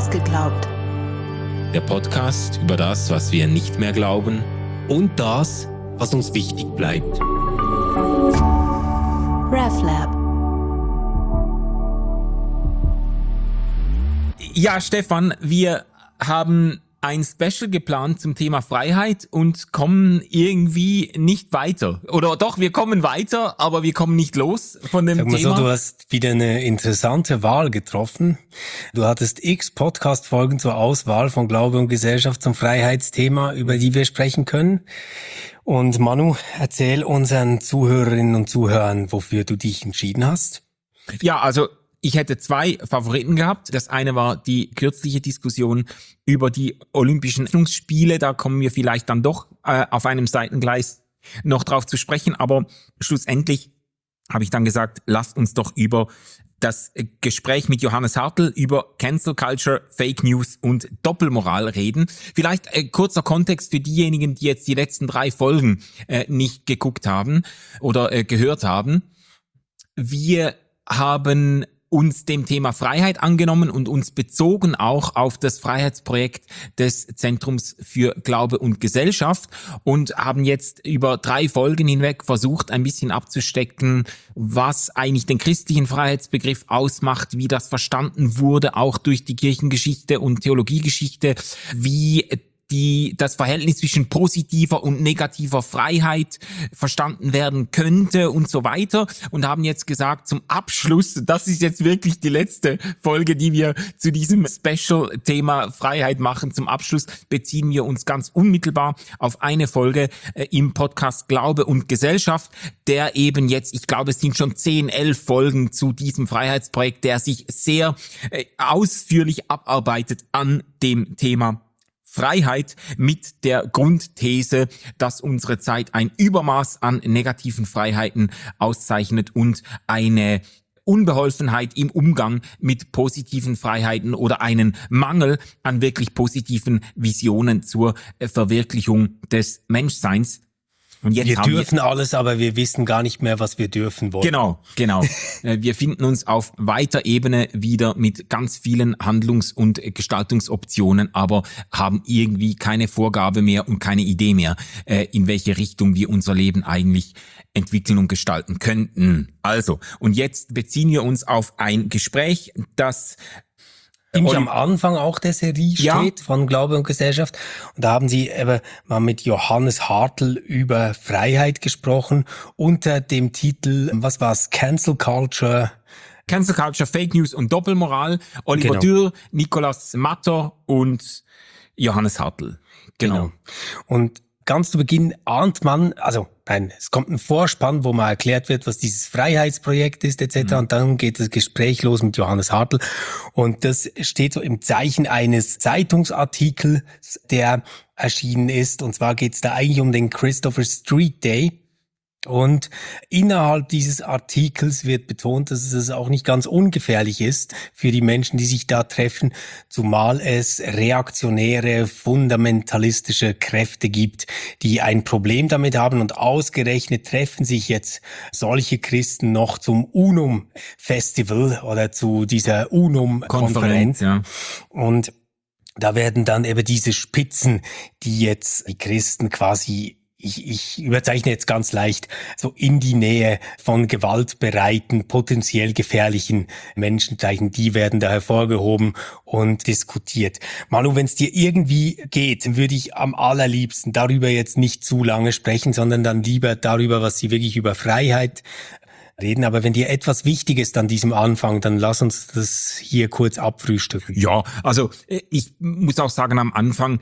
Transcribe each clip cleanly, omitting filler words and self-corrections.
Ausgeglaubt. Der Podcast über das, was wir nicht mehr glauben und das, was uns wichtig bleibt. RefLab. Ja, Stefan, wir haben ein Special geplant zum Thema Freiheit und kommen irgendwie nicht weiter. Oder doch, wir kommen weiter, aber wir kommen nicht los von dem Thema. So, du hast wieder eine interessante Wahl getroffen. Du hattest x Podcast-Folgen zur Auswahl von Glaube und Gesellschaft zum Freiheitsthema, über die wir sprechen können. Und Manu, erzähl unseren Zuhörerinnen und Zuhörern, wofür du dich entschieden hast. Ja, also ich hätte zwei Favoriten gehabt. Das eine war die kürzliche Diskussion über die Olympischen Spiele. Da kommen wir vielleicht dann doch auf einem Seitengleis noch drauf zu sprechen. Aber schlussendlich habe ich dann gesagt, lasst uns doch über das Gespräch mit Johannes Hartl über Cancel Culture, Fake News und Doppelmoral reden. Vielleicht kurzer Kontext für diejenigen, die jetzt die letzten 3 Folgen nicht geguckt haben oder gehört haben. Wir haben uns dem Thema Freiheit angenommen und uns bezogen auch auf das Freiheitsprojekt des Zentrums für Glaube und Gesellschaft und haben jetzt über 3 Folgen hinweg versucht, ein bisschen abzustecken, was eigentlich den christlichen Freiheitsbegriff ausmacht, wie das verstanden wurde, auch durch die Kirchengeschichte und Theologiegeschichte, wie das Verhältnis zwischen positiver und negativer Freiheit verstanden werden könnte und so weiter und haben jetzt gesagt, zum Abschluss, das ist jetzt wirklich die letzte Folge, die wir zu diesem Special-Thema Freiheit machen, zum Abschluss beziehen wir uns ganz unmittelbar auf eine Folge im Podcast Glaube und Gesellschaft, der eben jetzt, ich glaube, es sind schon 10, 11 Folgen zu diesem Freiheitsprojekt, der sich sehr ausführlich abarbeitet an dem Thema Freiheit mit der Grundthese, dass unsere Zeit ein Übermaß an negativen Freiheiten auszeichnet und eine Unbeholfenheit im Umgang mit positiven Freiheiten oder einen Mangel an wirklich positiven Visionen zur Verwirklichung des Menschseins. Und jetzt wir dürfen alles, aber wir wissen gar nicht mehr, was wir dürfen wollen. Genau. Wir finden uns auf weiter Ebene wieder mit ganz vielen Handlungs- und Gestaltungsoptionen, aber haben irgendwie keine Vorgabe mehr und keine Idee mehr, in welche Richtung wir unser Leben eigentlich entwickeln und gestalten könnten. Also, und jetzt beziehen wir uns auf ein Gespräch, das ziemlich am Anfang auch der Serie steht, von Glaube und Gesellschaft. Und da haben sie eben mal mit Johannes Hartl über Freiheit gesprochen, unter dem Titel, was war's, Cancel Culture, Fake News und Doppelmoral. Oliver Dürr, Nicolas Matter und Johannes Hartl. Genau. Und ganz zu Beginn ahnt man, es kommt ein Vorspann, wo mal erklärt wird, was dieses Freiheitsprojekt ist etc. Und dann geht das Gespräch los mit Johannes Hartl. Und das steht so im Zeichen eines Zeitungsartikels, der erschienen ist. Und zwar geht es da eigentlich um den Christopher Street Day. Und innerhalb dieses Artikels wird betont, dass es auch nicht ganz ungefährlich ist für die Menschen, die sich da treffen, zumal es reaktionäre, fundamentalistische Kräfte gibt, die ein Problem damit haben. Und ausgerechnet treffen sich jetzt solche Christen noch zum Unum-Festival oder zu dieser Unum-Konferenz. Ja. Und da werden dann eben diese Spitzen, die jetzt die Christen quasi, ich überzeichne jetzt ganz leicht, so in die Nähe von gewaltbereiten, potenziell gefährlichen Menschen zeichnen, die werden da hervorgehoben und diskutiert. Manu, wenn es dir irgendwie geht, dann würde ich am allerliebsten darüber jetzt nicht zu lange sprechen, sondern dann lieber darüber, was sie wirklich über Freiheit reden. Aber wenn dir etwas wichtig ist an diesem Anfang, dann lass uns das hier kurz abfrühstücken. Ja, also ich muss auch sagen, am Anfang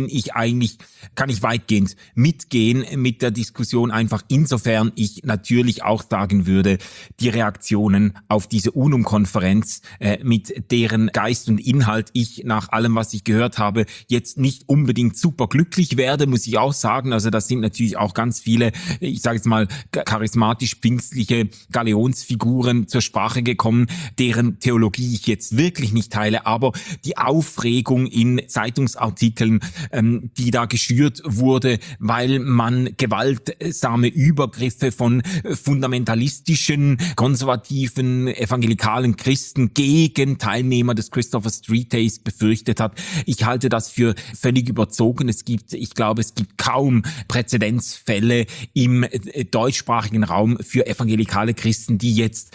kann ich weitgehend mitgehen mit der Diskussion, einfach insofern ich natürlich auch sagen würde, die Reaktionen auf diese UNUM-Konferenz, mit deren Geist und Inhalt ich nach allem, was ich gehört habe, jetzt nicht unbedingt super glücklich werde, muss ich auch sagen. Also das sind natürlich auch ganz viele, ich sage jetzt mal, charismatisch-pfingstliche Galionsfiguren zur Sprache gekommen, deren Theologie ich jetzt wirklich nicht teile, aber die Aufregung in Zeitungsartikeln, die da geschürt wurde, weil man gewaltsame Übergriffe von fundamentalistischen, konservativen, evangelikalen Christen gegen Teilnehmer des Christopher Street Days befürchtet hat. Ich halte das für völlig überzogen. Ich glaube, es gibt kaum Präzedenzfälle im deutschsprachigen Raum für evangelikale Christen, die jetzt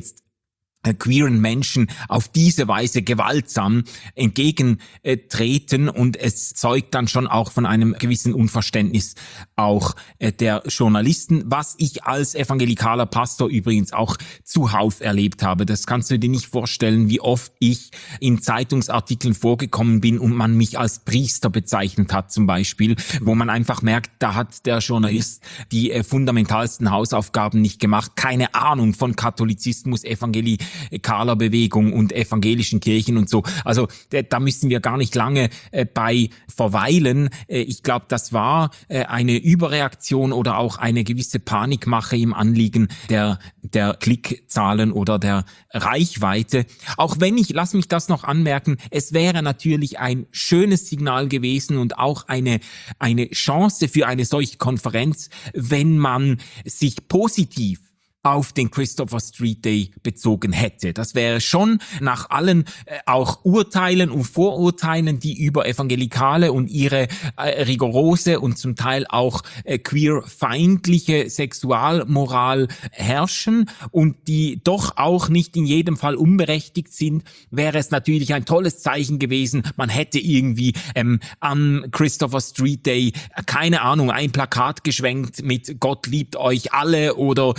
queeren Menschen auf diese Weise gewaltsam entgegentreten, und es zeugt dann schon auch von einem gewissen Unverständnis auch der Journalisten, was ich als evangelikaler Pastor übrigens auch zuhauf erlebt habe. Das kannst du dir nicht vorstellen, wie oft ich in Zeitungsartikeln vorgekommen bin und man mich als Priester bezeichnet hat zum Beispiel, wo man einfach merkt, da hat der Journalist die fundamentalsten Hausaufgaben nicht gemacht, keine Ahnung von Katholizismus, Evangelikaler Bewegung und evangelischen Kirchen und so. Also da müssen wir gar nicht lange bei verweilen. Ich glaube, das war eine Überreaktion oder auch eine gewisse Panikmache im Anliegen der Klickzahlen oder der Reichweite. Auch wenn lass mich das noch anmerken, es wäre natürlich ein schönes Signal gewesen und auch eine Chance für eine solche Konferenz, wenn man sich positiv auf den Christopher Street Day bezogen hätte. Das wäre schon nach allen auch Urteilen und Vorurteilen, die über Evangelikale und ihre rigorose und zum Teil auch queer-feindliche Sexualmoral herrschen und die doch auch nicht in jedem Fall unberechtigt sind, wäre es natürlich ein tolles Zeichen gewesen. Man hätte irgendwie am Christopher Street Day, keine Ahnung, ein Plakat geschwenkt mit Gott liebt euch alle oder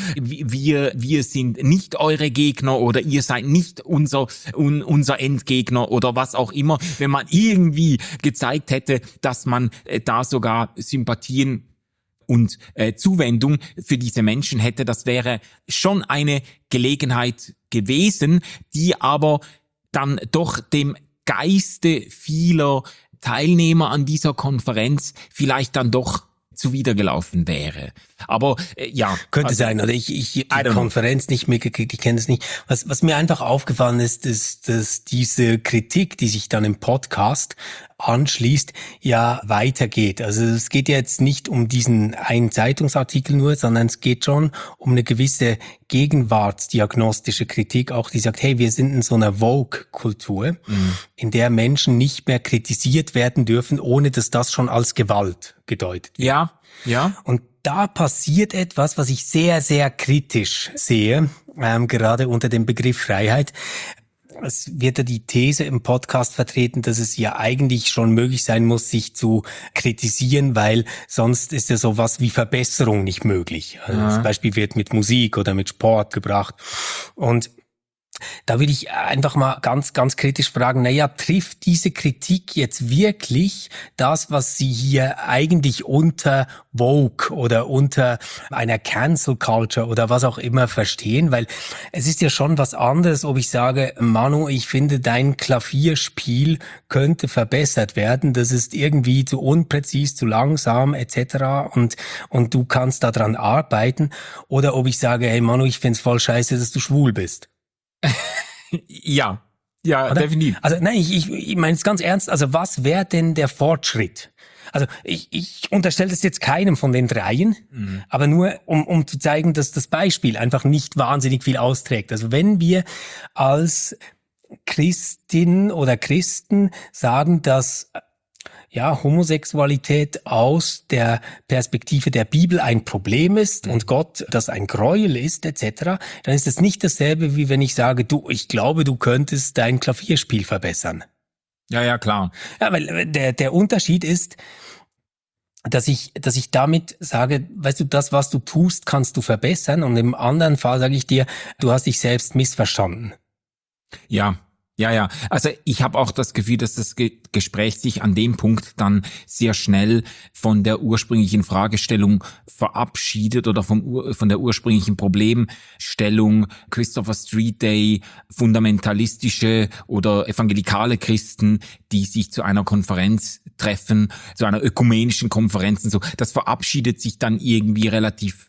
wir sind nicht eure Gegner oder ihr seid nicht unser Endgegner oder was auch immer, wenn man irgendwie gezeigt hätte, dass man da sogar Sympathien und Zuwendung für diese Menschen hätte. Das wäre schon eine Gelegenheit gewesen, die aber dann doch dem Geiste vieler Teilnehmer an dieser Konferenz vielleicht dann doch zuwidergelaufen wäre. Aber ja. Könnte sein, oder ich die Konferenz nicht mitgekriegt, ich kenne es nicht. Was mir einfach aufgefallen ist, dass diese Kritik, die sich dann im Podcast anschließt, ja weitergeht. Also es geht ja jetzt nicht um diesen einen Zeitungsartikel nur, sondern es geht schon um eine gewisse gegenwartsdiagnostische Kritik, auch die sagt, hey, wir sind in so einer Vogue-Kultur, in der Menschen nicht mehr kritisiert werden dürfen, ohne dass das schon als Gewalt gedeutet wird. Ja. Und da passiert etwas, was ich sehr, sehr kritisch sehe, gerade unter dem Begriff Freiheit. Es wird ja die These im Podcast vertreten, dass es ja eigentlich schon möglich sein muss, sich zu kritisieren, weil sonst ist ja sowas wie Verbesserung nicht möglich. Also das Beispiel wird mit Musik oder mit Sport gebracht. Und da will ich einfach mal ganz, ganz kritisch fragen, trifft diese Kritik jetzt wirklich das, was Sie hier eigentlich unter Vogue oder unter einer Cancel Culture oder was auch immer verstehen? Weil es ist ja schon was anderes, ob ich sage, Manu, ich finde, dein Klavierspiel könnte verbessert werden, das ist irgendwie zu unpräzis, zu langsam etc. und du kannst daran arbeiten. Oder ob ich sage, hey Manu, ich find's voll scheiße, dass du schwul bist. Ja, definitiv. Also nein, ich meine es ganz ernst. Also was wäre denn der Fortschritt? Also ich unterstelle das jetzt keinem von den dreien, aber nur um zu zeigen, dass das Beispiel einfach nicht wahnsinnig viel austrägt. Also wenn wir als Christin oder Christen sagen, dass Homosexualität aus der Perspektive der Bibel ein Problem ist und Gott das ein Gräuel ist, etc., dann ist das nicht dasselbe, wie wenn ich sage, ich glaube, du könntest dein Klavierspiel verbessern. Ja, klar. Ja, weil der Unterschied ist, dass ich damit sage, weißt du, das, was du tust, kannst du verbessern, und im anderen Fall sage ich dir, du hast dich selbst missverstanden. Ja. Also ich habe auch das Gefühl, dass das Gespräch sich an dem Punkt dann sehr schnell von der ursprünglichen Fragestellung verabschiedet oder von der ursprünglichen Problemstellung Christopher Street Day, fundamentalistische oder evangelikale Christen, die sich zu einer Konferenz treffen, zu einer ökumenischen Konferenz und so. Das verabschiedet sich dann irgendwie relativ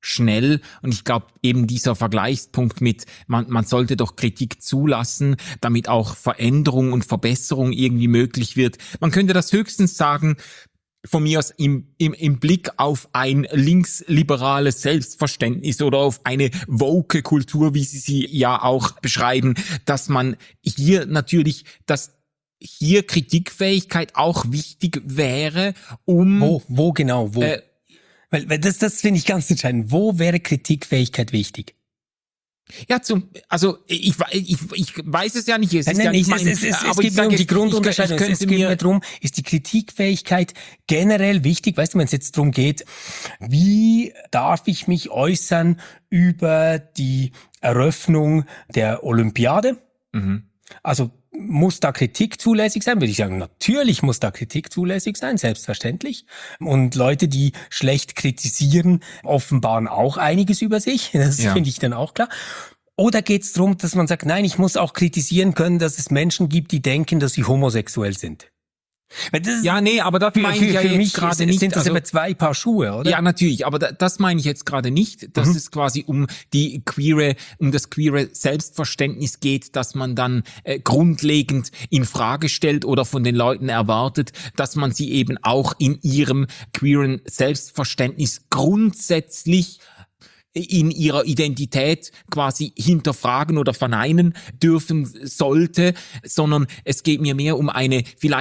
schnell. Und ich glaube, eben dieser Vergleichspunkt mit, man sollte doch Kritik zulassen, damit auch Veränderung und Verbesserung irgendwie möglich wird. Man könnte das höchstens sagen, von mir aus im Blick auf ein linksliberales Selbstverständnis oder auf eine woke Kultur, wie sie ja auch beschreiben, dass man hier natürlich, dass hier Kritikfähigkeit auch wichtig wäre, um... Wo genau? Weil das finde ich ganz entscheidend. Wo wäre Kritikfähigkeit wichtig? Ja, ich weiß es ja nicht. Es geht mir um die Grundunterscheidung. Es geht mir darum, ist die Kritikfähigkeit generell wichtig? Weißt du, wenn es jetzt darum geht, wie darf ich mich äußern über die Eröffnung der Olympiade? Also muss da Kritik zulässig sein? Würde ich sagen, natürlich muss da Kritik zulässig sein, selbstverständlich. Und Leute, die schlecht kritisieren, offenbaren auch einiges über sich. Das finde ich dann auch klar. Oder geht es darum, dass man sagt, nein, ich muss auch kritisieren können, dass es Menschen gibt, die denken, dass sie homosexuell sind? Aber das meine ich ja jetzt gerade nicht. Sind das aber zwei Paar Schuhe, oder? Ja, natürlich, aber das meine ich jetzt gerade nicht, dass es quasi um das queere Selbstverständnis geht, dass man dann grundlegend in Frage stellt oder von den Leuten erwartet, dass man sie eben auch in ihrem queeren Selbstverständnis grundsätzlich in ihrer Identität quasi hinterfragen oder verneinen dürfen sollte, sondern es geht mir mehr um eine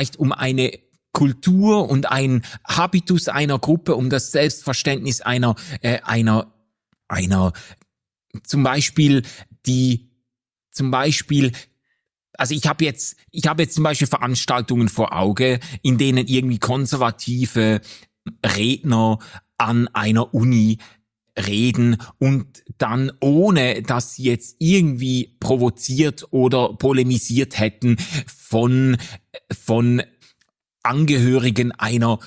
Kultur und ein Habitus einer Gruppe, um das Selbstverständnis einer zum Beispiel, also ich habe jetzt zum Beispiel Veranstaltungen vor Auge, in denen irgendwie konservative Redner an einer Uni reden und dann, ohne dass sie jetzt irgendwie provoziert oder polemisiert hätten, von Angehörigen einer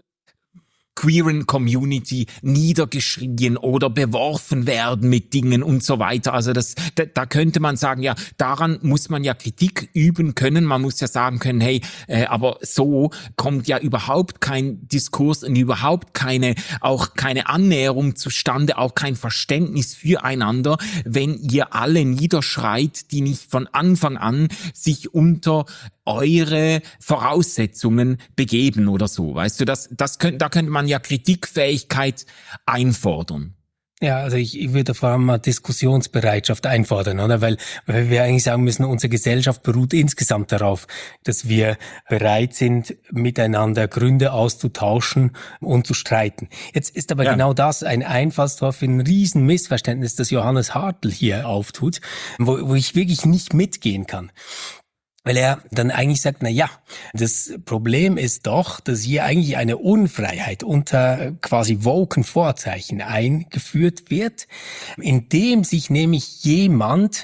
queeren Community niedergeschrien oder beworfen werden mit Dingen und so weiter. Also da könnte man sagen, ja, daran muss man ja Kritik üben können. Man muss ja sagen können, hey, aber so kommt ja überhaupt kein Diskurs und überhaupt keine Annäherung zustande, auch kein Verständnis füreinander, wenn ihr alle niederschreit, die nicht von Anfang an sich unter eure Voraussetzungen begeben oder so. Weißt du, da könnte man ja Kritikfähigkeit einfordern. Ja, also ich würde vor allem mal Diskussionsbereitschaft einfordern, oder? Weil wir eigentlich sagen müssen, unsere Gesellschaft beruht insgesamt darauf, dass wir bereit sind, miteinander Gründe auszutauschen und zu streiten. Jetzt ist aber genau das ein Einfallstor für ein riesen Missverständnis, das Johannes Hartl hier auftut, wo ich wirklich nicht mitgehen kann. Weil er dann eigentlich sagt, na ja, das Problem ist doch, dass hier eigentlich eine Unfreiheit unter quasi woken Vorzeichen eingeführt wird, indem sich nämlich jemand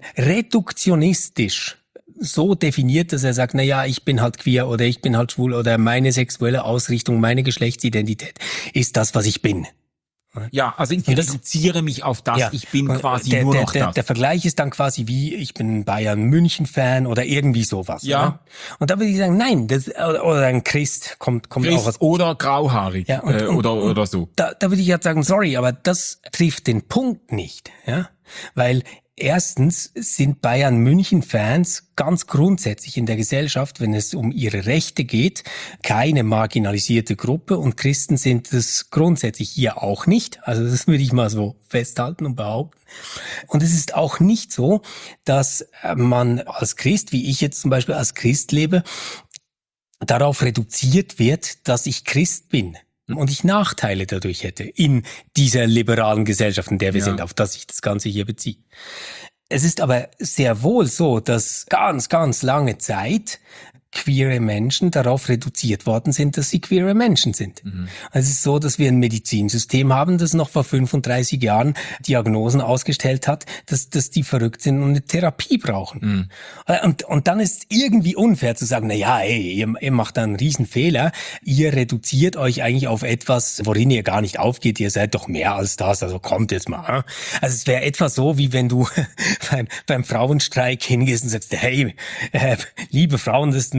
reduktionistisch so definiert, dass er sagt, na ja, ich bin halt queer oder ich bin halt schwul oder meine sexuelle Ausrichtung, meine Geschlechtsidentität ist das, was ich bin. Ja, also ich reduziere mich auf das, ich bin quasi nur noch das. Der Vergleich ist dann quasi wie, ich bin Bayern-München-Fan oder irgendwie sowas. Ja. Oder? Und da würde ich sagen, nein, oder ein Christ kommt auch was. Oder grauhaarig, oder so. Da würde ich jetzt sagen, sorry, aber das trifft den Punkt nicht, ja, weil erstens sind Bayern-München-Fans ganz grundsätzlich in der Gesellschaft, wenn es um ihre Rechte geht, keine marginalisierte Gruppe und Christen sind es grundsätzlich hier auch nicht. Also das würde ich mal so festhalten und behaupten. Und es ist auch nicht so, dass man als Christ, wie ich jetzt zum Beispiel als Christ lebe, darauf reduziert wird, dass ich Christ bin. Und ich Nachteile dadurch hätte in dieser liberalen Gesellschaft, in der wir sind, auf das ich das Ganze hier beziehe. Es ist aber sehr wohl so, dass ganz, ganz lange Zeit queere Menschen darauf reduziert worden sind, dass sie queere Menschen sind. Es ist so, dass wir ein Medizinsystem haben, das noch vor 35 Jahren Diagnosen ausgestellt hat, dass die verrückt sind und eine Therapie brauchen. Und dann ist es irgendwie unfair zu sagen, na ja, ey, ihr macht da einen Riesen-Fehler, ihr reduziert euch eigentlich auf etwas, worin ihr gar nicht aufgeht, ihr seid doch mehr als das, also kommt jetzt mal. Also es wäre etwa so, wie wenn du beim Frauenstreik hingehst und sagst, hey, liebe Frauen, das ist ein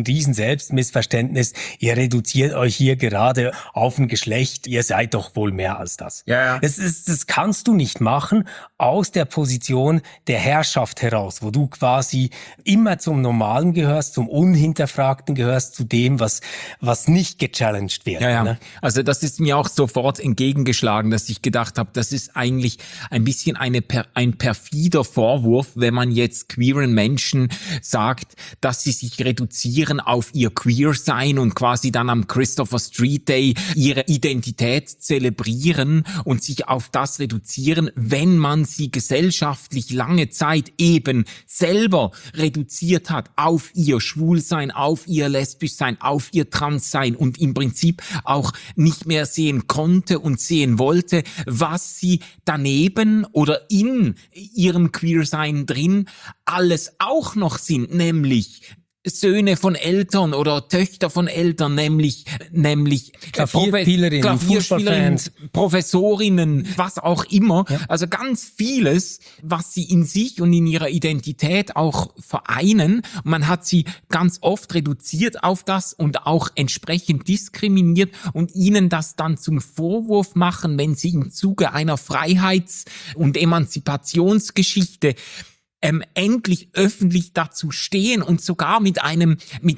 riesen Selbstmissverständnis. Ihr reduziert euch hier gerade auf ein Geschlecht. Ihr seid doch wohl mehr als das. Ja. Das kannst du nicht machen aus der Position der Herrschaft heraus, wo du quasi immer zum Normalen gehörst, zum Unhinterfragten gehörst, zu dem, was nicht gechallenged wird. Ja. Ne? Also das ist mir auch sofort entgegengeschlagen, dass ich gedacht habe, das ist eigentlich ein bisschen ein perfider Vorwurf, wenn man jetzt queeren Menschen sagt, dass sie sich reduzieren auf ihr Queer-Sein und quasi dann am Christopher Street Day ihre Identität zelebrieren und sich auf das reduzieren, wenn man sie gesellschaftlich lange Zeit eben selber reduziert hat auf ihr Schwulsein, auf ihr Lesbischsein, auf ihr Transsein und im Prinzip auch nicht mehr sehen konnte und sehen wollte, was sie daneben oder in ihrem Queersein drin alles auch noch sind, nämlich Söhne von Eltern oder Töchter von Eltern, nämlich Klavierspielerinnen, Fußballfans, Professorinnen, was auch immer. Ja. Also ganz vieles, was sie in sich und in ihrer Identität auch vereinen. Man hat sie ganz oft reduziert auf das und auch entsprechend diskriminiert und ihnen das dann zum Vorwurf machen, wenn sie im Zuge einer Freiheits- und Emanzipationsgeschichte endlich öffentlich dazu stehen und sogar mit einem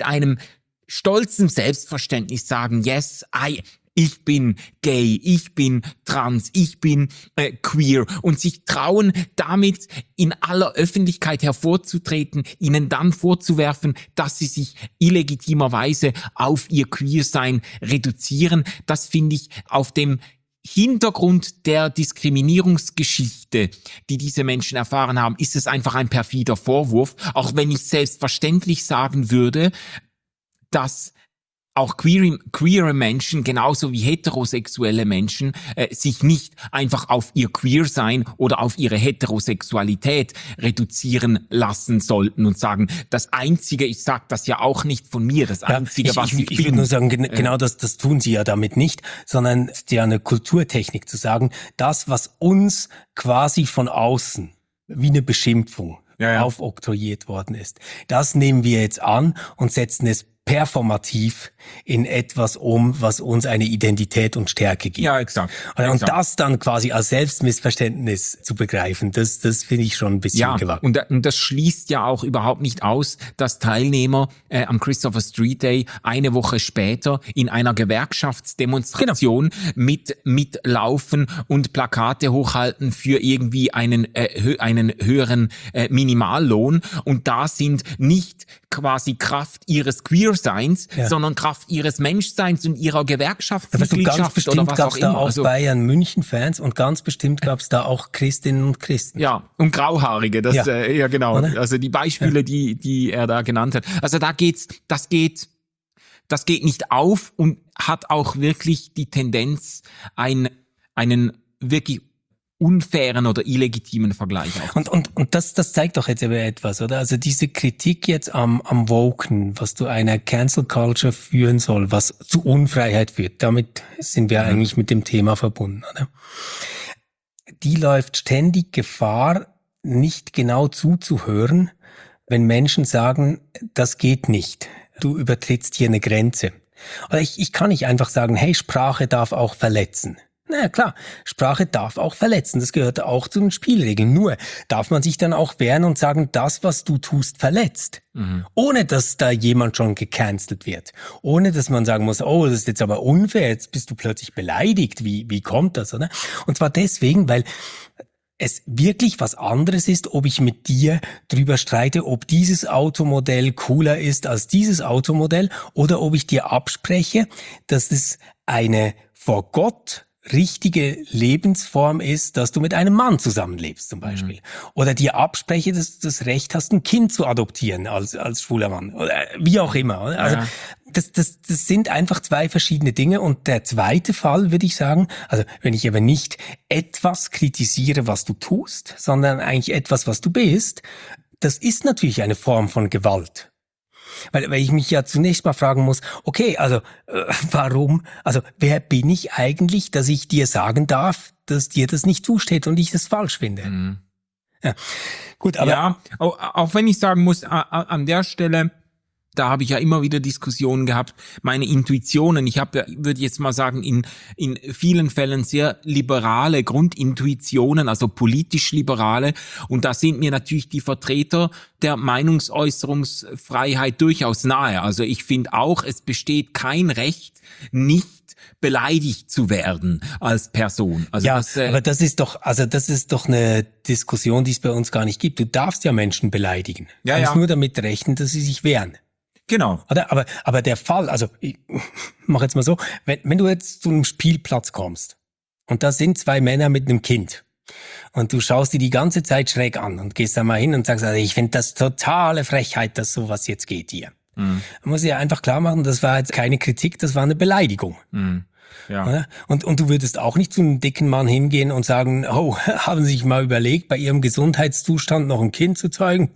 stolzen Selbstverständnis sagen, yes, ich bin gay, ich bin trans, ich bin queer und sich trauen, damit in aller Öffentlichkeit hervorzutreten, ihnen dann vorzuwerfen, dass sie sich illegitimerweise auf ihr Queersein reduzieren. Das finde ich auf dem Hintergrund der Diskriminierungsgeschichte, die diese Menschen erfahren haben, ist es einfach ein perfider Vorwurf, auch wenn ich selbstverständlich sagen würde, dass auch queere Menschen, genauso wie heterosexuelle Menschen, sich nicht einfach auf ihr Queersein oder auf ihre Heterosexualität reduzieren lassen sollten und sagen, das Einzige, ich sag das ja auch nicht von mir, das Einzige, was ich bin. Ich würde nur sagen, genau das tun sie ja damit nicht, sondern es ist ja eine Kulturtechnik zu sagen, das, was uns quasi von außen wie eine Beschimpfung aufoktroyiert worden ist, das nehmen wir jetzt an und setzen es performativ in etwas um, was uns eine Identität und Stärke gibt. Ja, exakt. Und das dann quasi als Selbstmissverständnis zu begreifen, das finde ich schon ein bisschen gewagt. Und das schließt ja auch überhaupt nicht aus, dass Teilnehmer am Christopher Street Day eine Woche später in einer Gewerkschaftsdemonstration mitlaufen und Plakate hochhalten für irgendwie einen höheren Minimallohn. Und da sind nicht quasi Kraft ihres Queerseins, sondern Kraft ihres Menschseins und ihrer Gewerkschaftsmitgliedschaft oder was auch immer. Da auch Bayern München Fans und ganz bestimmt gab es da auch Christinnen und Christen. Ja, und Grauhaarige, ja genau. Oder? Also die Beispiele, die er da genannt hat. Also das geht nicht auf und hat auch wirklich die Tendenz, einen wirklich unfairen oder illegitimen Vergleich auch. Und das zeigt doch jetzt aber etwas, oder? Also diese Kritik jetzt am Woken, was zu einer Cancel Culture führen soll, was zu Unfreiheit führt, damit sind wir eigentlich mit dem Thema verbunden, oder? Die läuft ständig Gefahr, nicht genau zuzuhören, wenn Menschen sagen, das geht nicht. Du übertrittst hier eine Grenze. Oder ich kann nicht einfach sagen, hey, Sprache darf auch verletzen. Na klar, Sprache darf auch verletzen, das gehört auch zu den Spielregeln. Nur darf man sich dann auch wehren und sagen, das, was du tust, verletzt. Ohne dass da jemand schon gecancelt wird. Ohne dass man sagen muss, oh, das ist jetzt aber unfair, jetzt bist du plötzlich beleidigt. Wie kommt das, oder? Und zwar deswegen, weil es wirklich was anderes ist, ob ich mit dir drüber streite, ob dieses Automodell cooler ist als dieses Automodell oder ob ich dir abspreche, dass es eine vor Gott richtige Lebensform ist, dass du mit einem Mann zusammenlebst zum Beispiel. Oder dir abspreche, dass du das Recht hast, ein Kind zu adoptieren als schwuler Mann. Oder wie auch immer. Oder? Also das sind einfach zwei verschiedene Dinge. Und der zweite Fall, würde ich sagen, also wenn ich aber nicht etwas kritisiere, was du tust, sondern eigentlich etwas, was du bist, das ist natürlich eine Form von Gewalt. Weil ich mich ja zunächst mal fragen muss, okay, also warum, also wer bin ich eigentlich, dass ich dir sagen darf, dass dir das nicht zusteht und ich das falsch finde? Ja, gut, aber... Ja, auch wenn ich sagen muss, an der Stelle da habe ich ja immer wieder Diskussionen gehabt, meine Intuitionen. Ich habe, würde jetzt mal sagen, in vielen Fällen sehr liberale Grundintuitionen, also politisch liberale. Und da sind mir natürlich die Vertreter der Meinungsäußerungsfreiheit durchaus nahe. Also ich finde auch, es besteht kein Recht, nicht beleidigt zu werden als Person. Also ja, aber das ist doch eine Diskussion, die es bei uns gar nicht gibt. Du darfst ja Menschen beleidigen. Du musst nur damit rechnen, dass sie sich wehren. Genau. Oder? Aber der Fall, also ich mach jetzt mal so, wenn du jetzt zu einem Spielplatz kommst und da sind zwei Männer mit einem Kind und du schaust die ganze Zeit schräg an und gehst da mal hin und sagst, also ich finde das totale Frechheit, dass sowas jetzt geht hier. Man muss ja einfach klar machen, das war jetzt keine Kritik, das war eine Beleidigung. Ja. Und du würdest auch nicht zu einem dicken Mann hingehen und sagen, oh, haben Sie sich mal überlegt, bei Ihrem Gesundheitszustand noch ein Kind zu zeugen?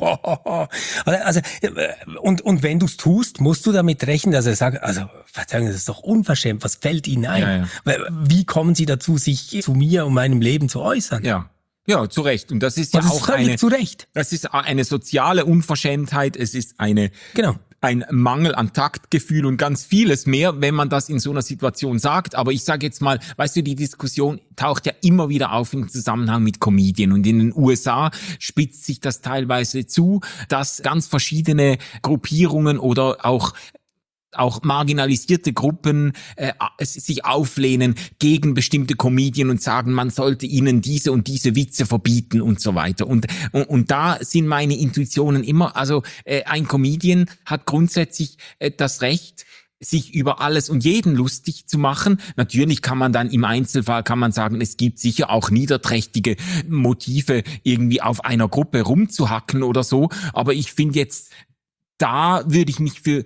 Also, und wenn du es tust, musst du damit rechnen, dass er sagt, also, Verzeihung, das ist doch unverschämt, was fällt Ihnen ein? Ja. Wie kommen Sie dazu, sich zu mir und meinem Leben zu äußern? Ja, zu Recht. Und das ist ja auch das ist eine soziale Unverschämtheit, es ist ein Mangel an Taktgefühl und ganz vieles mehr, wenn man das in so einer Situation sagt. Aber ich sage jetzt mal, weißt du, die Diskussion taucht ja immer wieder auf im Zusammenhang mit Comedien. Und in den USA spitzt sich das teilweise zu, dass ganz verschiedene Gruppierungen oder auch marginalisierte Gruppen sich auflehnen gegen bestimmte Comedien und sagen, man sollte ihnen diese und diese Witze verbieten und so weiter. Und da sind meine Intuitionen immer, also ein Comedian hat grundsätzlich das Recht, sich über alles und jeden lustig zu machen. Natürlich kann man dann im Einzelfall sagen, es gibt sicher auch niederträchtige Motive, irgendwie auf einer Gruppe rumzuhacken oder so. Aber ich finde jetzt, da würde ich mich für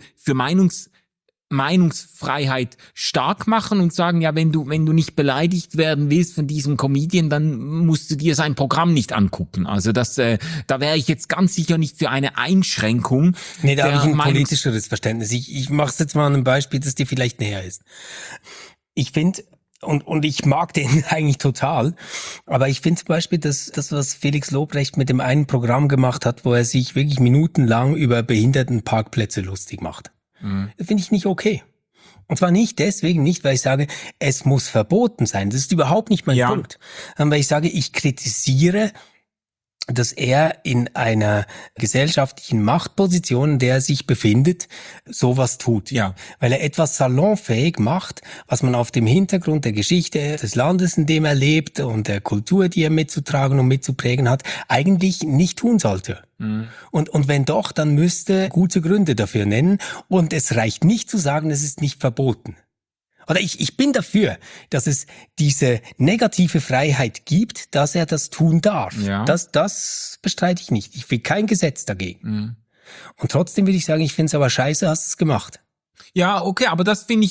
Meinungsfreiheit stark machen und sagen, ja, wenn du nicht beleidigt werden willst von diesem Comedian, dann musst du dir sein Programm nicht angucken. Also da wäre ich jetzt ganz sicher nicht für eine Einschränkung. Nee, da habe ich ein politischeres Verständnis. Ich mache es jetzt mal an einem Beispiel, das dir vielleicht näher ist. Ich finde, und ich mag den eigentlich total, aber ich finde zum Beispiel, dass das, was Felix Lobrecht mit dem einen Programm gemacht hat, wo er sich wirklich minutenlang über Behindertenparkplätze lustig macht. Das finde ich nicht okay. Und zwar nicht deswegen, weil ich sage, es muss verboten sein. Das ist überhaupt nicht mein Punkt. Weil ich sage, ich kritisiere, dass er in einer gesellschaftlichen Machtposition, in der er sich befindet, sowas tut. Ja. Weil er etwas salonfähig macht, was man auf dem Hintergrund der Geschichte des Landes, in dem er lebt und der Kultur, die er mitzutragen und mitzuprägen hat, eigentlich nicht tun sollte. Und wenn doch, dann müsste gute Gründe dafür nennen. Und es reicht nicht zu sagen, es ist nicht verboten. Oder ich bin dafür, dass es diese negative Freiheit gibt, dass er das tun darf. Ja. Das bestreite ich nicht. Ich will kein Gesetz dagegen. Und trotzdem würde ich sagen, ich finde es aber scheiße, hast du es gemacht. Ja, okay, aber das finde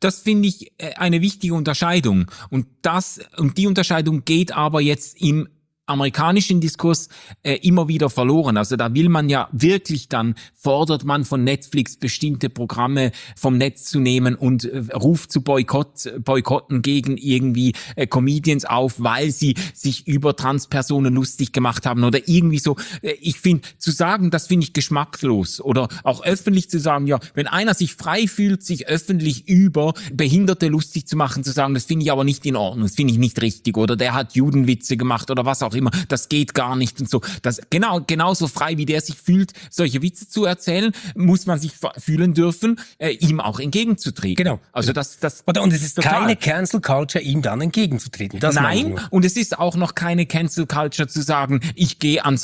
ich eine wichtige Unterscheidung. Und die Unterscheidung geht aber jetzt im amerikanischen Diskurs immer wieder verloren. Also da will man ja wirklich, dann fordert man von Netflix bestimmte Programme vom Netz zu nehmen und ruft zu Boykotten gegen irgendwie Comedians auf, weil sie sich über Transpersonen lustig gemacht haben oder irgendwie so. Ich finde, zu sagen, das finde ich geschmacklos, oder auch öffentlich zu sagen, ja, wenn einer sich frei fühlt, sich öffentlich über Behinderte lustig zu machen, zu sagen, das finde ich aber nicht in Ordnung, das finde ich nicht richtig, oder der hat Judenwitze gemacht oder was auch immer, das geht gar nicht und so. Das genauso frei, wie der sich fühlt, solche Witze zu erzählen, muss man sich fühlen dürfen, ihm auch entgegenzutreten. Genau. Also das und es ist total keine Cancel Culture, ihm dann entgegenzutreten. Das Nein, und es ist auch noch keine Cancel Culture zu sagen, ich gehe an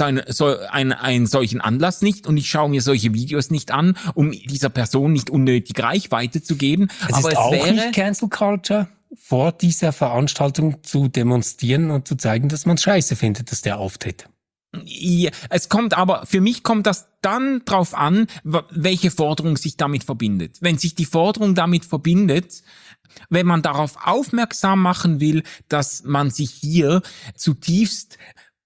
einen solchen Anlass nicht und ich schaue mir solche Videos nicht an, um dieser Person nicht unnötig Reichweite zu geben. Aber es wäre nicht Cancel Culture, vor dieser Veranstaltung zu demonstrieren und zu zeigen, dass man scheiße findet, dass der auftritt. Ja, für mich kommt das dann drauf an, welche Forderung sich damit verbindet. Wenn sich die Forderung damit verbindet, wenn man darauf aufmerksam machen will, dass man sich hier zutiefst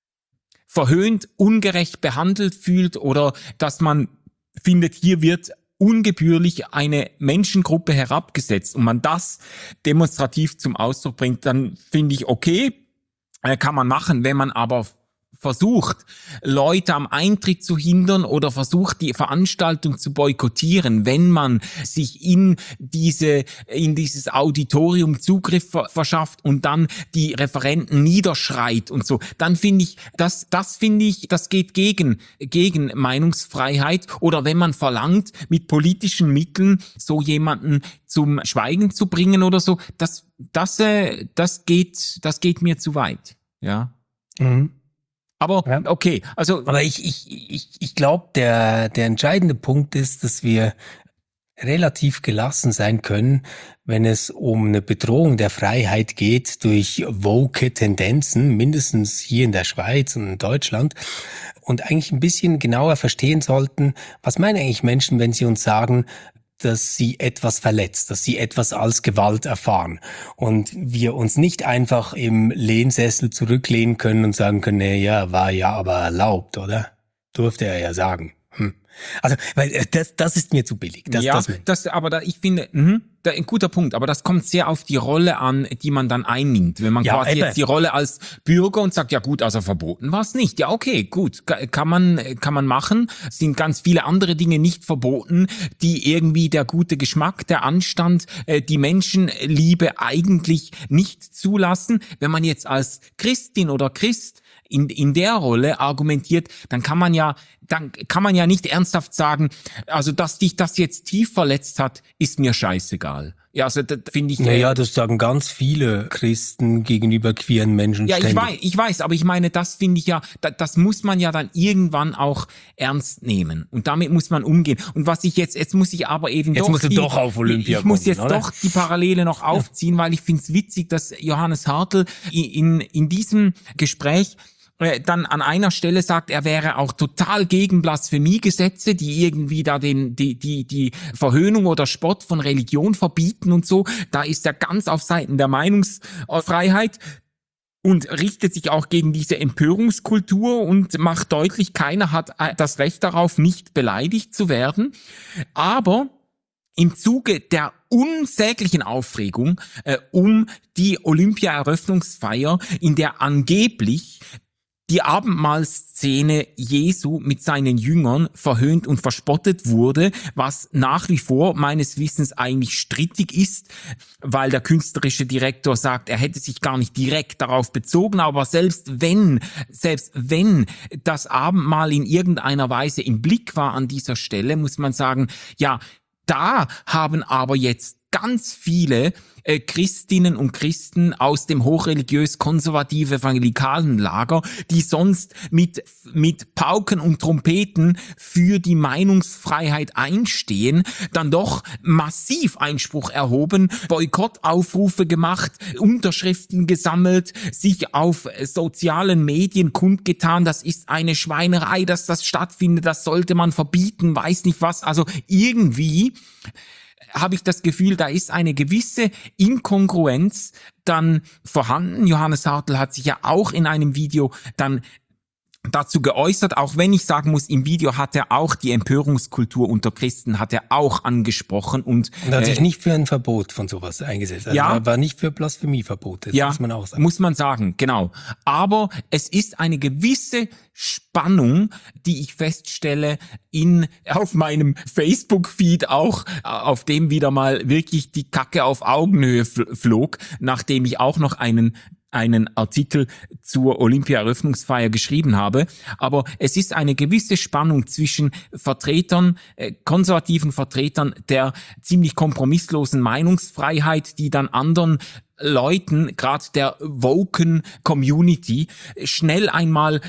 verhöhnt, ungerecht behandelt fühlt oder dass man findet, hier wird ungebührlich eine Menschengruppe herabgesetzt und man das demonstrativ zum Ausdruck bringt, dann finde ich, okay, kann man machen. Wenn man aber versucht, Leute am Eintritt zu hindern oder versucht, die Veranstaltung zu boykottieren, wenn man sich in dieses Auditorium Zugriff verschafft und dann die Referenten niederschreit und so, dann finde ich, das geht gegen Meinungsfreiheit. Oder wenn man verlangt, mit politischen Mitteln so jemanden zum Schweigen zu bringen oder so, das geht mir zu weit, ja. Mhm. Aber Ja. okay, also Aber ich glaube, der entscheidende Punkt ist, dass wir relativ gelassen sein können, wenn es um eine Bedrohung der Freiheit geht durch woke Tendenzen, mindestens hier in der Schweiz und in Deutschland, und eigentlich ein bisschen genauer verstehen sollten, was meinen eigentlich Menschen, wenn sie uns sagen, dass sie etwas verletzt, dass sie etwas als Gewalt erfahren und wir uns nicht einfach im Lehnsessel zurücklehnen können und sagen können, ja, war ja aber erlaubt, oder? Durfte er ja sagen. Also, weil das ist mir zu billig. Ich finde, ein guter Punkt, aber das kommt sehr auf die Rolle an, die man dann einnimmt. Wenn man quasi jetzt die Rolle als Bürger und sagt, ja gut, also verboten war es nicht. Ja, okay, gut, kann man machen. Es sind ganz viele andere Dinge nicht verboten, die irgendwie der gute Geschmack, der Anstand, die Menschenliebe eigentlich nicht zulassen. Wenn man jetzt als Christin oder Christ in der Rolle argumentiert, dann kann man ja nicht ernsthaft sagen, also dass dich das jetzt tief verletzt hat, ist mir scheißegal. Ja, also das finde ich. Naja, das sagen ganz viele Christen gegenüber queeren Menschen ständig. Ja, ich weiß, aber ich meine, das finde ich ja, das muss man ja dann irgendwann auch ernst nehmen und damit muss man umgehen. Und was ich jetzt muss ich aber eben jetzt musst du doch auf Olympia ich muss kommen, jetzt oder? Doch die Parallele noch aufziehen, weil ich finde es witzig, dass Johannes Hartl in diesem Gespräch dann an einer Stelle sagt, er wäre auch total gegen Blasphemiegesetze, die irgendwie da die Verhöhnung oder Spott von Religion verbieten und so. Da ist er ganz auf Seiten der Meinungsfreiheit und richtet sich auch gegen diese Empörungskultur und macht deutlich, keiner hat das Recht darauf, nicht beleidigt zu werden. Aber im Zuge der unsäglichen Aufregung um die Olympia-Eröffnungsfeier, in der angeblich die Abendmahlszene Jesu mit seinen Jüngern verhöhnt und verspottet wurde, was nach wie vor meines Wissens eigentlich strittig ist, weil der künstlerische Direktor sagt, er hätte sich gar nicht direkt darauf bezogen, aber selbst wenn das Abendmahl in irgendeiner Weise im Blick war an dieser Stelle, muss man sagen, ja, da haben aber jetzt ganz viele Christinnen und Christen aus dem hochreligiös-konservativ evangelikalen Lager, die sonst mit Pauken und Trompeten für die Meinungsfreiheit einstehen, dann doch massiv Einspruch erhoben, Boykottaufrufe gemacht, Unterschriften gesammelt, sich auf sozialen Medien kundgetan, das ist eine Schweinerei, dass das stattfindet, das sollte man verbieten, weiß nicht was. Also irgendwie habe ich das Gefühl, da ist eine gewisse Inkongruenz dann vorhanden. Johannes Hartl hat sich ja auch in einem Video dann dazu geäußert, auch wenn ich sagen muss, im Video hat er auch die Empörungskultur unter Christen hat er auch angesprochen und hat sich nicht für ein Verbot von sowas eingesetzt. Also er war nicht für Blasphemieverbote, das muss man auch sagen. Muss man sagen, genau. Aber es ist eine gewisse Spannung, die ich feststelle auf meinem Facebook-Feed auch, auf dem wieder mal wirklich die Kacke auf Augenhöhe flog, nachdem ich auch noch einen Artikel zur Olympia-Eröffnungsfeier geschrieben habe. Aber es ist eine gewisse Spannung zwischen konservativen Vertretern der ziemlich kompromisslosen Meinungsfreiheit, die dann anderen Leuten, gerade der woken Community, schnell einmal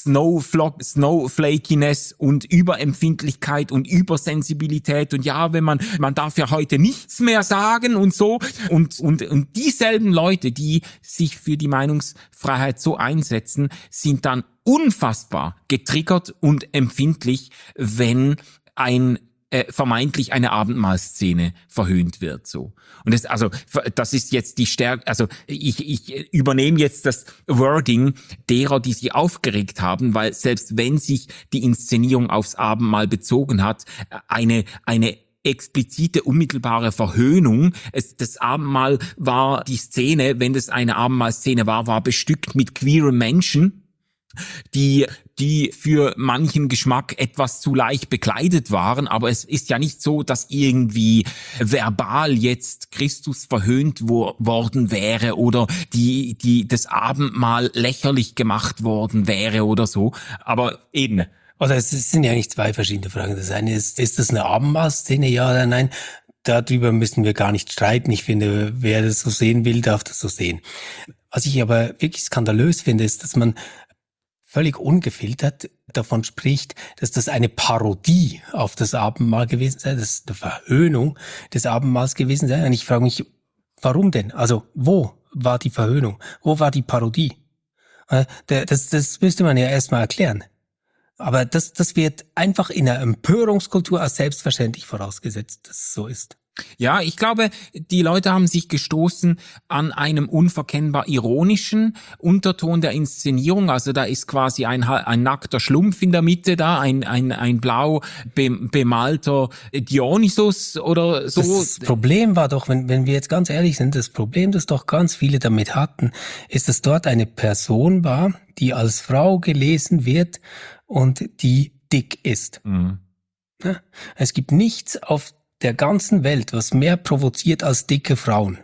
Snowflakiness und Überempfindlichkeit und Übersensibilität und ja, wenn man darf ja heute nichts mehr sagen und so und dieselben Leute, die sich für die Meinungsfreiheit so einsetzen, sind dann unfassbar getriggert und empfindlich, wenn vermeintlich eine Abendmahlszene verhöhnt wird, so. Und das ist jetzt die Stärke, also ich übernehme jetzt das Wording derer, die sich aufgeregt haben, weil selbst wenn sich die Inszenierung aufs Abendmahl bezogen hat, eine explizite, unmittelbare Verhöhnung. Das Abendmahl war die Szene, wenn das eine Abendmahlszene war bestückt mit queeren Menschen. die für manchen Geschmack etwas zu leicht bekleidet waren, aber es ist ja nicht so, dass irgendwie verbal jetzt Christus verhöhnt worden wäre oder das Abendmahl lächerlich gemacht worden wäre oder so, aber eben. Oder es sind ja eigentlich zwei verschiedene Fragen. Das eine ist das eine Abendmahlszene, ja oder nein? Darüber müssen wir gar nicht streiten. Ich finde, wer das so sehen will, darf das so sehen. Was ich aber wirklich skandalös finde, ist, dass man völlig ungefiltert davon spricht, dass das eine Parodie auf das Abendmahl gewesen sei, dass es eine Verhöhnung des Abendmahls gewesen sei. Und ich frage mich, warum denn? Also, wo war die Verhöhnung? Wo war die Parodie? Das müsste man ja erstmal erklären. Aber das wird einfach in der Empörungskultur als selbstverständlich vorausgesetzt, dass es so ist. Ja, ich glaube, die Leute haben sich gestoßen an einem unverkennbar ironischen Unterton der Inszenierung. Also da ist quasi ein nackter Schlumpf in der Mitte da, ein blau bemalter Dionysos oder so. Das Problem war doch, wenn wir jetzt ganz ehrlich sind, das Problem, das doch ganz viele damit hatten, ist, dass dort eine Person war, die als Frau gelesen wird und die dick ist. Mhm. Ja, es gibt nichts auf der ganzen Welt, was mehr provoziert als dicke Frauen.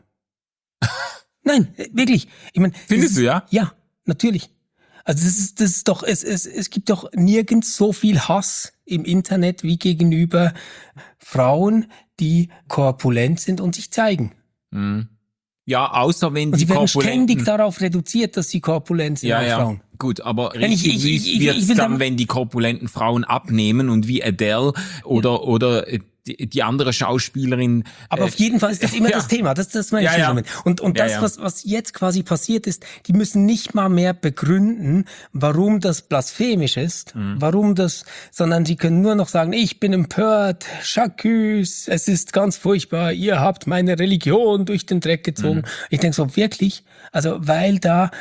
Nein, wirklich. Ich meine, findest du, ja? Ja, natürlich. Also das ist doch, es gibt doch nirgends so viel Hass im Internet wie gegenüber Frauen, die korpulent sind und sich zeigen. Mhm. Ja, außer wenn die werden ständig darauf reduziert, dass sie korpulent sind, Frauen. Gut, aber richtig süß wird's dann, wenn die korpulenten Frauen abnehmen und wie Adele oder die andere Schauspielerin. Aber auf jeden Fall ist das immer das Thema. Das meine ich schon damit. Und das, was jetzt quasi passiert ist, die müssen nicht mal mehr begründen, warum das blasphemisch ist, sondern sie können nur noch sagen, ich bin empört, J'accuse, es ist ganz furchtbar, ihr habt meine Religion durch den Dreck gezogen. Ich denke so, wirklich? Also, weil da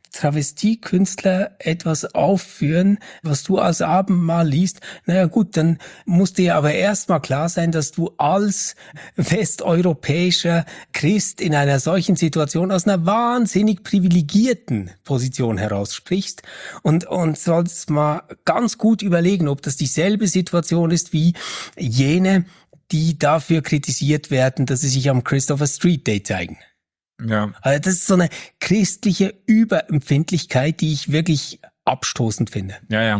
Travestiekünstler etwas aufführen, was du als Abendmahl liest, naja gut, dann muss dir aber erstmal klar sein, dass du als westeuropäischer Christ in einer solchen Situation aus einer wahnsinnig privilegierten Position heraus sprichst und sollst mal ganz gut überlegen, ob das dieselbe Situation ist wie jene, die dafür kritisiert werden, dass sie sich am Christopher Street Day zeigen. Ja. Also das ist so eine christliche Überempfindlichkeit, die ich wirklich abstoßend finde.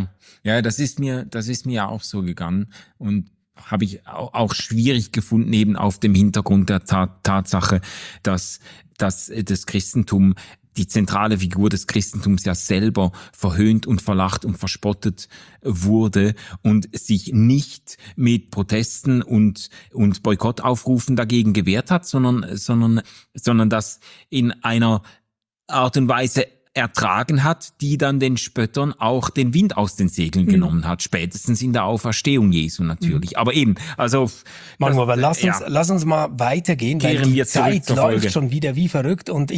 Ja, das ist mir ja auch so gegangen und habe ich auch schwierig gefunden, eben auf dem Hintergrund der Tatsache, dass das Christentum, die zentrale Figur des Christentums ja selber verhöhnt und verlacht und verspottet wurde und sich nicht mit Protesten und Boykottaufrufen dagegen gewehrt hat, sondern das in einer Art und Weise ertragen hat, die dann den Spöttern auch den Wind aus den Segeln genommen hat, spätestens in der Auferstehung Jesu natürlich. Aber eben, also Manu, aber lass uns mal weitergehen, weil die Zeit läuft schon wieder wie verrückt und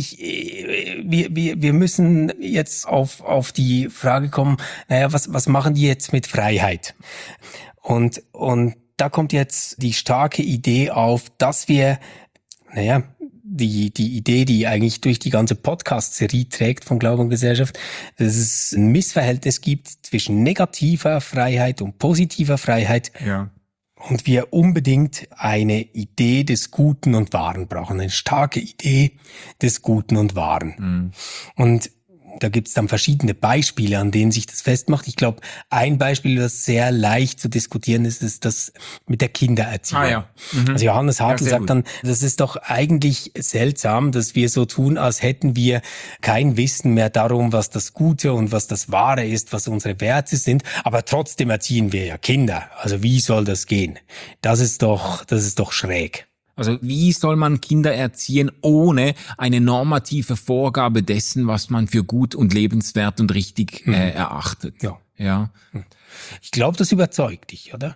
wir müssen jetzt auf die Frage kommen, naja, was machen die jetzt mit Freiheit? Und da kommt jetzt die starke Idee auf, dass wir, die Idee, die eigentlich durch die ganze Podcast-Serie trägt von Glaube und Gesellschaft, dass es ein Missverhältnis gibt zwischen negativer Freiheit und positiver Freiheit. Ja. Und wir unbedingt eine Idee des Guten und Wahren brauchen, eine starke Idee des Guten und Wahren. Mhm. Und da gibt's dann verschiedene Beispiele, an denen sich das festmacht. Ich glaube, ein Beispiel, das sehr leicht zu diskutieren ist, ist das mit der Kindererziehung. Also Johannes Hartl sagt dann, das ist doch eigentlich seltsam, dass wir so tun, als hätten wir kein Wissen mehr darum, was das Gute und was das Wahre ist, was unsere Werte sind, aber trotzdem erziehen wir ja Kinder. Also wie soll das gehen? Das ist doch schräg. Also wie soll man Kinder erziehen, ohne eine normative Vorgabe dessen, was man für gut und lebenswert und richtig erachtet? Ja. Ich glaube, das überzeugt dich, oder?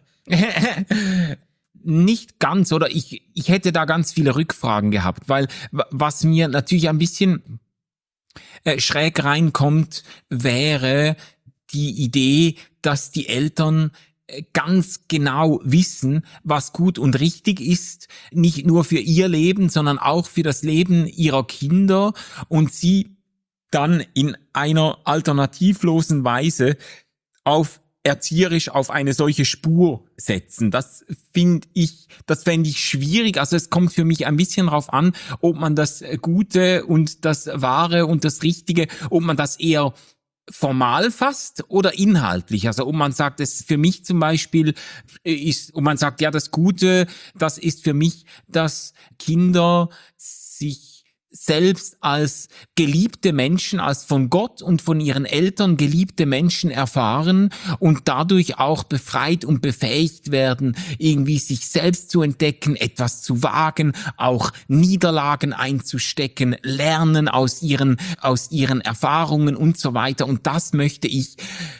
Nicht ganz, oder ich hätte da ganz viele Rückfragen gehabt, weil was mir natürlich ein bisschen schräg reinkommt, wäre die Idee, dass die Eltern ganz genau wissen, was gut und richtig ist, nicht nur für ihr Leben, sondern auch für das Leben ihrer Kinder und sie dann in einer alternativlosen Weise erzieherisch auf eine solche Spur setzen. Das fände ich schwierig. Also es kommt für mich ein bisschen drauf an, ob man das Gute und das Wahre und das Richtige, ob man das eher formal fasst oder inhaltlich. Also ob man sagt, es für mich zum Beispiel ist, und man sagt, ja, das Gute, das ist für mich, dass Kinder sich selbst als geliebte Menschen, als von Gott und von ihren Eltern geliebte Menschen erfahren und dadurch auch befreit und befähigt werden, irgendwie sich selbst zu entdecken, etwas zu wagen, auch Niederlagen einzustecken, lernen aus ihren Erfahrungen und so weiter. Und das möchte ich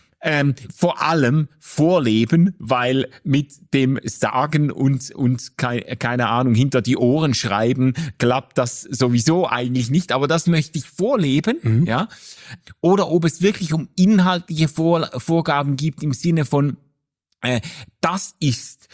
vor allem vorleben, weil mit dem Sagen und keine Ahnung, hinter die Ohren schreiben, klappt das sowieso eigentlich nicht, aber das möchte ich vorleben, ja. Oder ob es wirklich um inhaltliche Vorgaben gibt im Sinne von, das ist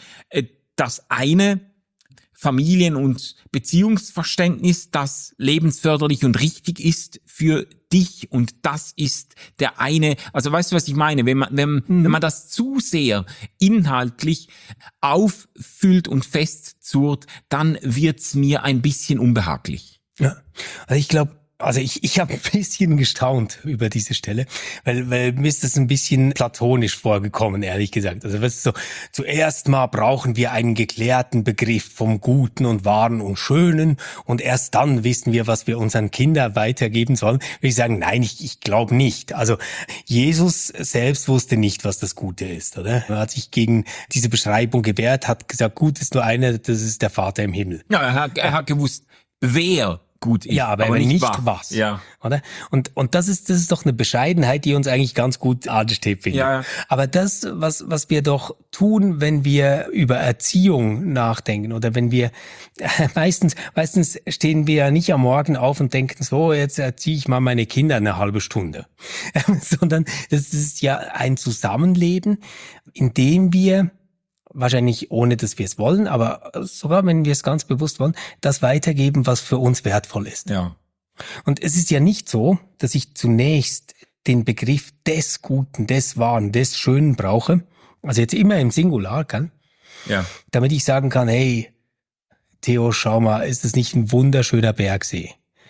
das eine Familien- und Beziehungsverständnis, das lebensförderlich und richtig ist für dich, und das ist der eine, also weißt du, was ich meine? Wenn man das zu sehr inhaltlich auffüllt und festzurrt, dann wird's mir ein bisschen unbehaglich. Ja, also ich glaube, ich habe ein bisschen gestaunt über diese Stelle, weil mir ist das ein bisschen platonisch vorgekommen, ehrlich gesagt. Also weißt du, so, zuerst mal brauchen wir einen geklärten Begriff vom Guten und Wahren und Schönen, und erst dann wissen wir, was wir unseren Kindern weitergeben sollen. Würde ich sagen, nein, ich glaube nicht. Also Jesus selbst wusste nicht, was das Gute ist, oder? Er hat sich gegen diese Beschreibung gewehrt, hat gesagt, gut ist nur einer, das ist der Vater im Himmel. Ja, er hat gewusst, wer gut ist, ja, aber nicht was. Ja. Oder? Und das ist doch eine Bescheidenheit, die uns eigentlich ganz gut ansteht, finde ich. Ja. Aber das, was wir doch tun, wenn wir über Erziehung nachdenken, oder wenn wir, meistens stehen wir ja nicht am Morgen auf und denken, so, jetzt erziehe ich mal meine Kinder eine halbe Stunde. Sondern das ist ja ein Zusammenleben, in dem wir, wahrscheinlich ohne, dass wir es wollen, aber sogar wenn wir es ganz bewusst wollen, das weitergeben, was für uns wertvoll ist. Ja. Und es ist ja nicht so, dass ich zunächst den Begriff des Guten, des Wahren, des Schönen brauche, also jetzt immer im Singular, Ja. damit ich sagen kann, hey, Theo, schau mal, ist das nicht ein wunderschöner Bergsee?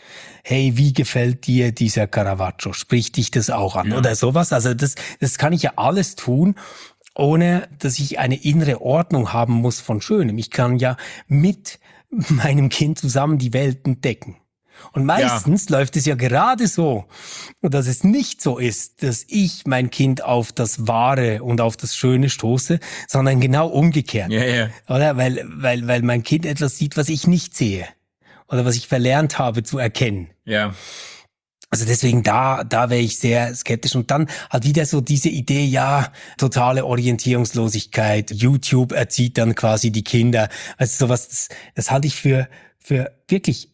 Hey, wie gefällt dir dieser Caravaggio? Spricht dich das auch an? Ja. Oder sowas? Also das kann ich ja alles tun, ohne dass ich eine innere Ordnung haben muss von Schönem. Ich kann ja mit meinem Kind zusammen die Welt entdecken. Und meistens läuft es ja gerade so, dass es nicht so ist, dass ich mein Kind auf das Wahre und auf das Schöne stoße, sondern genau umgekehrt. Ja. Oder? Weil mein Kind etwas sieht, was ich nicht sehe. Oder was ich verlernt habe zu erkennen. Ja. Also deswegen da wäre ich sehr skeptisch. Und dann halt wieder so diese Idee, ja, totale Orientierungslosigkeit, YouTube erzieht dann quasi die Kinder. Also sowas, das halte ich für wirklich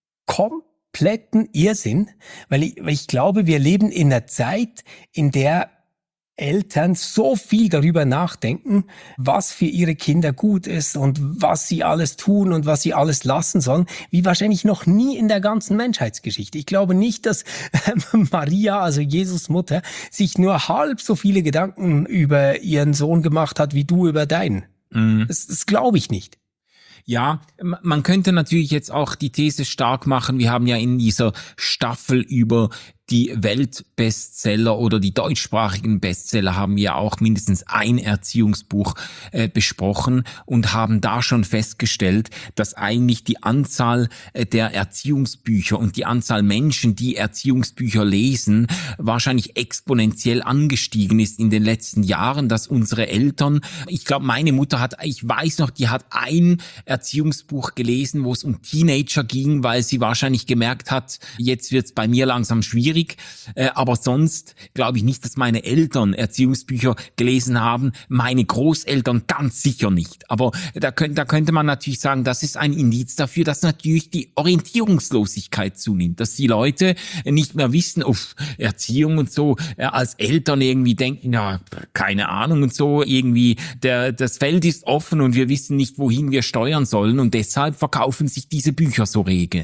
kompletten Irrsinn, weil ich glaube, wir leben in einer Zeit, in der Eltern so viel darüber nachdenken, was für ihre Kinder gut ist und was sie alles tun und was sie alles lassen sollen, wie wahrscheinlich noch nie in der ganzen Menschheitsgeschichte. Ich glaube nicht, dass Maria, also Jesus Mutter, sich nur halb so viele Gedanken über ihren Sohn gemacht hat, wie du über deinen. Das glaube ich nicht. Ja, man könnte natürlich jetzt auch die These stark machen, wir haben ja in dieser Staffel über die Weltbestseller oder die deutschsprachigen Bestseller haben wir auch mindestens ein Erziehungsbuch besprochen und haben da schon festgestellt, dass eigentlich die Anzahl der Erziehungsbücher und die Anzahl Menschen, die Erziehungsbücher lesen, wahrscheinlich exponentiell angestiegen ist in den letzten Jahren, dass unsere Eltern, ich glaube, meine Mutter ich weiß noch, die hat ein Erziehungsbuch gelesen, wo es um Teenager ging, weil sie wahrscheinlich gemerkt hat, jetzt wird's bei mir langsam schwierig. Aber sonst glaube ich nicht, dass meine Eltern Erziehungsbücher gelesen haben, meine Großeltern ganz sicher nicht. Aber da könnte man natürlich sagen, das ist ein Indiz dafür, dass natürlich die Orientierungslosigkeit zunimmt, dass die Leute nicht mehr wissen, Erziehung und so, als Eltern irgendwie denken, ja, keine Ahnung und so, irgendwie das Feld ist offen und wir wissen nicht, wohin wir steuern sollen und deshalb verkaufen sich diese Bücher so rege.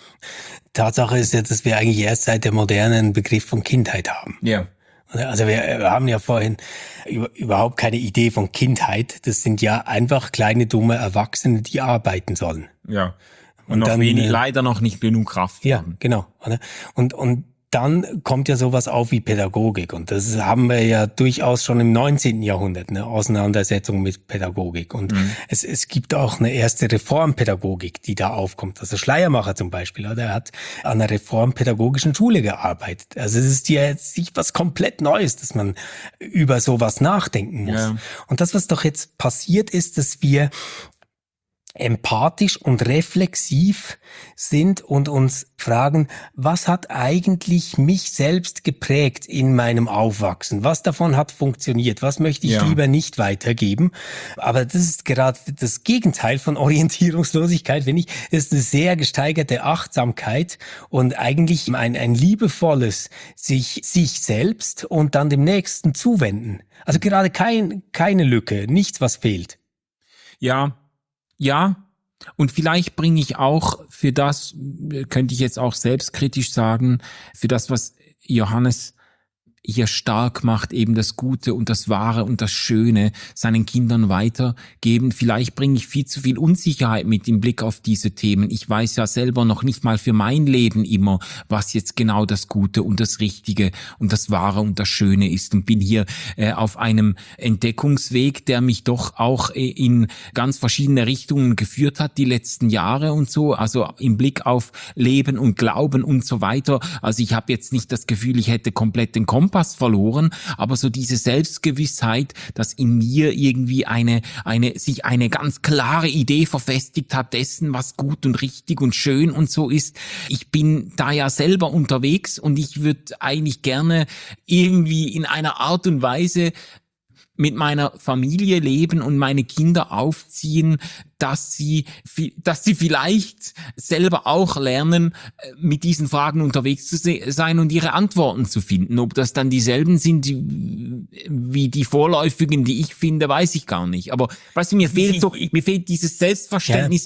Tatsache ist ja, dass wir eigentlich erst seit der Moderne einen Begriff von Kindheit haben. Ja. Also wir haben ja vorhin überhaupt keine Idee von Kindheit. Das sind ja einfach kleine, dumme Erwachsene, die arbeiten sollen. Ja. Und noch dann, leider noch nicht genug Kraft. Ja, haben. Genau. Und dann kommt ja sowas auf wie Pädagogik. Und das haben wir ja durchaus schon im 19. Jahrhundert, eine Auseinandersetzung mit Pädagogik. Und es gibt auch eine erste Reformpädagogik, die da aufkommt. Also Schleiermacher zum Beispiel, der hat an einer reformpädagogischen Schule gearbeitet. Also es ist ja jetzt nicht was komplett Neues, dass man über sowas nachdenken muss. Ja. Und das, was doch jetzt passiert ist, dass wir empathisch und reflexiv sind und uns fragen, was hat eigentlich mich selbst geprägt in meinem Aufwachsen? Was davon hat funktioniert? Was möchte ich lieber nicht weitergeben? Aber das ist gerade das Gegenteil von Orientierungslosigkeit, finde ich. Das ist eine sehr gesteigerte Achtsamkeit und eigentlich ein liebevolles sich selbst und dann dem Nächsten zuwenden. Also gerade keine Lücke, nichts, was fehlt. Ja, und vielleicht bringe ich auch für das, könnte ich jetzt auch selbstkritisch sagen, für das, was Johannes hier stark macht, eben das Gute und das Wahre und das Schöne seinen Kindern weitergeben. Vielleicht bringe ich viel zu viel Unsicherheit mit im Blick auf diese Themen. Ich weiß ja selber noch nicht mal für mein Leben immer, was jetzt genau das Gute und das Richtige und das Wahre und das Schöne ist und bin hier auf einem Entdeckungsweg, der mich doch auch in ganz verschiedene Richtungen geführt hat die letzten Jahre und so, also im Blick auf Leben und Glauben und so weiter. Also ich habe jetzt nicht das Gefühl, ich hätte komplett den Kompass verloren, aber so diese Selbstgewissheit, dass in mir irgendwie sich eine ganz klare Idee verfestigt hat dessen, was gut und richtig und schön und so ist. Ich bin da ja selber unterwegs und ich würde eigentlich gerne irgendwie in einer Art und Weise mit meiner Familie leben und meine Kinder aufziehen, dass sie vielleicht selber auch lernen, mit diesen Fragen unterwegs zu sein und ihre Antworten zu finden. Ob das dann dieselben sind wie die vorläufigen, die ich finde, weiß ich gar nicht. Aber weißt du, mir fehlt dieses Selbstverständnis,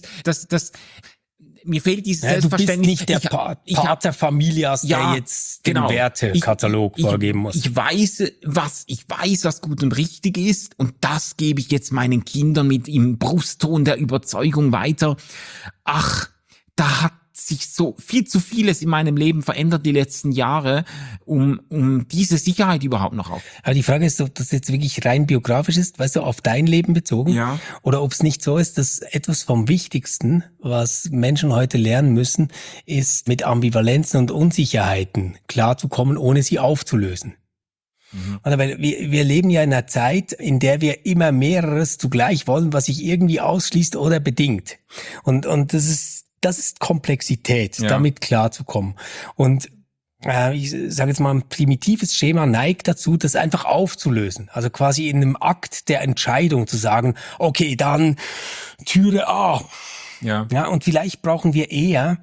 mir fehlt dieses Selbstverständnis. Du bist nicht der Pater Familias, der jetzt den Wertekatalog vorgeben muss. Ich weiß, was gut und richtig ist und das gebe ich jetzt meinen Kindern mit im Brustton der Überzeugung weiter. Ach, da hat sich so viel zu vieles in meinem Leben verändert die letzten Jahre, um diese Sicherheit überhaupt noch auf. Aber die Frage ist, ob das jetzt wirklich rein biografisch ist, weißt du, auf dein Leben bezogen, oder ob es nicht so ist, dass etwas vom Wichtigsten, was Menschen heute lernen müssen, ist, mit Ambivalenzen und Unsicherheiten klarzukommen, ohne sie aufzulösen. Oder weil wir leben ja in einer Zeit, in der wir immer mehreres zugleich wollen, was sich irgendwie ausschließt oder bedingt. Und das ist Komplexität, damit klarzukommen. Und ich sage jetzt mal, ein primitives Schema neigt dazu, das einfach aufzulösen. Also quasi in einem Akt der Entscheidung zu sagen, okay, dann Türe A. Ja, und vielleicht brauchen wir eher,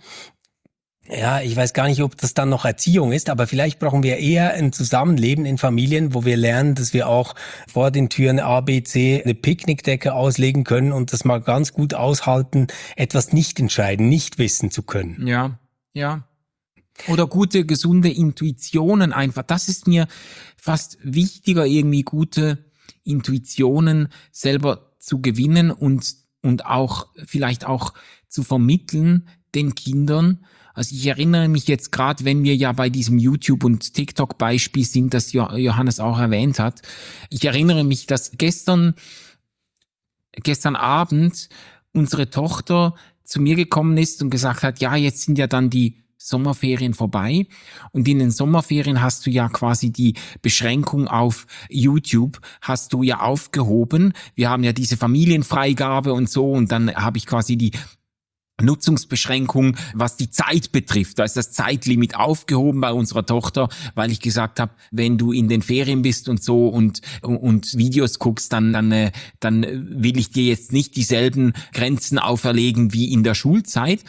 ich weiß gar nicht, ob das dann noch Erziehung ist, aber vielleicht brauchen wir eher ein Zusammenleben in Familien, wo wir lernen, dass wir auch vor den Türen A, B, C eine Picknickdecke auslegen können und das mal ganz gut aushalten, etwas nicht entscheiden, nicht wissen zu können. Ja. Oder gute, gesunde Intuitionen einfach. Das ist mir fast wichtiger, irgendwie gute Intuitionen selber zu gewinnen und auch vielleicht auch zu vermitteln den Kindern. Also ich erinnere mich jetzt gerade, wenn wir ja bei diesem YouTube- und TikTok-Beispiel sind, das Johannes auch erwähnt hat. Ich erinnere mich, dass gestern Abend unsere Tochter zu mir gekommen ist und gesagt hat, ja, jetzt sind ja dann die Sommerferien vorbei und in den Sommerferien hast du ja quasi die Beschränkung auf YouTube hast du ja aufgehoben. Wir haben ja diese Familienfreigabe und so und dann habe ich quasi die Nutzungsbeschränkung, was die Zeit betrifft. Da ist das Zeitlimit aufgehoben bei unserer Tochter, weil ich gesagt habe, wenn du in den Ferien bist und so und Videos guckst, dann will ich dir jetzt nicht dieselben Grenzen auferlegen wie in der Schulzeit.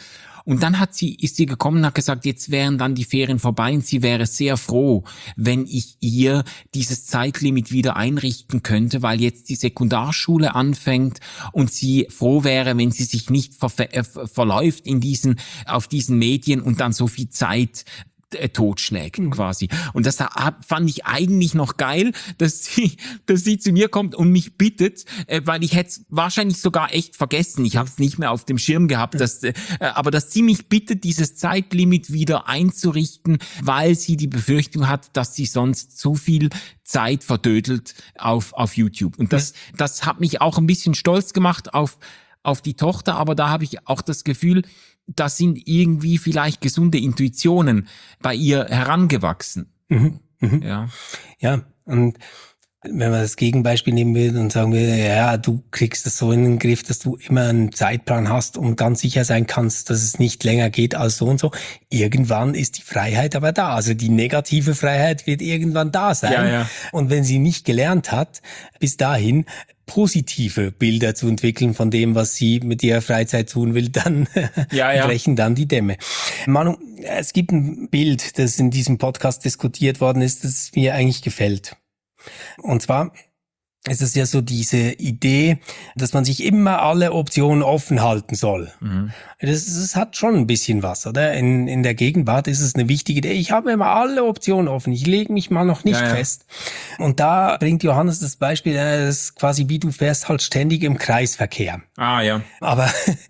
Und dann ist sie gekommen und hat gesagt, jetzt wären dann die Ferien vorbei und sie wäre sehr froh, wenn ich ihr dieses Zeitlimit wieder einrichten könnte, weil jetzt die Sekundarschule anfängt und sie froh wäre, wenn sie sich nicht verläuft auf diesen Medien und dann so viel Zeit totschlägt quasi. Und das fand ich eigentlich noch geil, dass sie zu mir kommt und mich bittet, weil ich hätte es wahrscheinlich sogar echt vergessen. Ich habe es nicht mehr auf dem Schirm gehabt, aber dass sie mich bittet, dieses Zeitlimit wieder einzurichten, weil sie die Befürchtung hat, dass sie sonst zu viel Zeit verdödelt auf YouTube. Und das hat mich auch ein bisschen stolz gemacht auf die Tochter, aber da habe ich auch das Gefühl, das sind irgendwie vielleicht gesunde Intuitionen bei ihr herangewachsen. Ja. Ja, und wenn man das Gegenbeispiel nehmen will und sagen will, ja, du kriegst das so in den Griff, dass du immer einen Zeitplan hast und ganz sicher sein kannst, dass es nicht länger geht als so und so. Irgendwann ist die Freiheit aber da. Also die negative Freiheit wird irgendwann da sein. Ja. Und wenn sie nicht gelernt hat, bis dahin positive Bilder zu entwickeln von dem, was sie mit ihrer Freizeit tun will, dann brechen dann die Dämme. Manu, es gibt ein Bild, das in diesem Podcast diskutiert worden ist, das mir eigentlich gefällt. Und zwar ist es ja so diese Idee, dass man sich immer alle Optionen offen halten soll. Das hat schon ein bisschen was, oder? In der Gegenwart ist es eine wichtige Idee. Ich habe immer alle Optionen offen. Ich lege mich mal noch nicht fest. Und da bringt Johannes das Beispiel, das ist quasi wie du fährst halt ständig im Kreisverkehr. Ja. Aber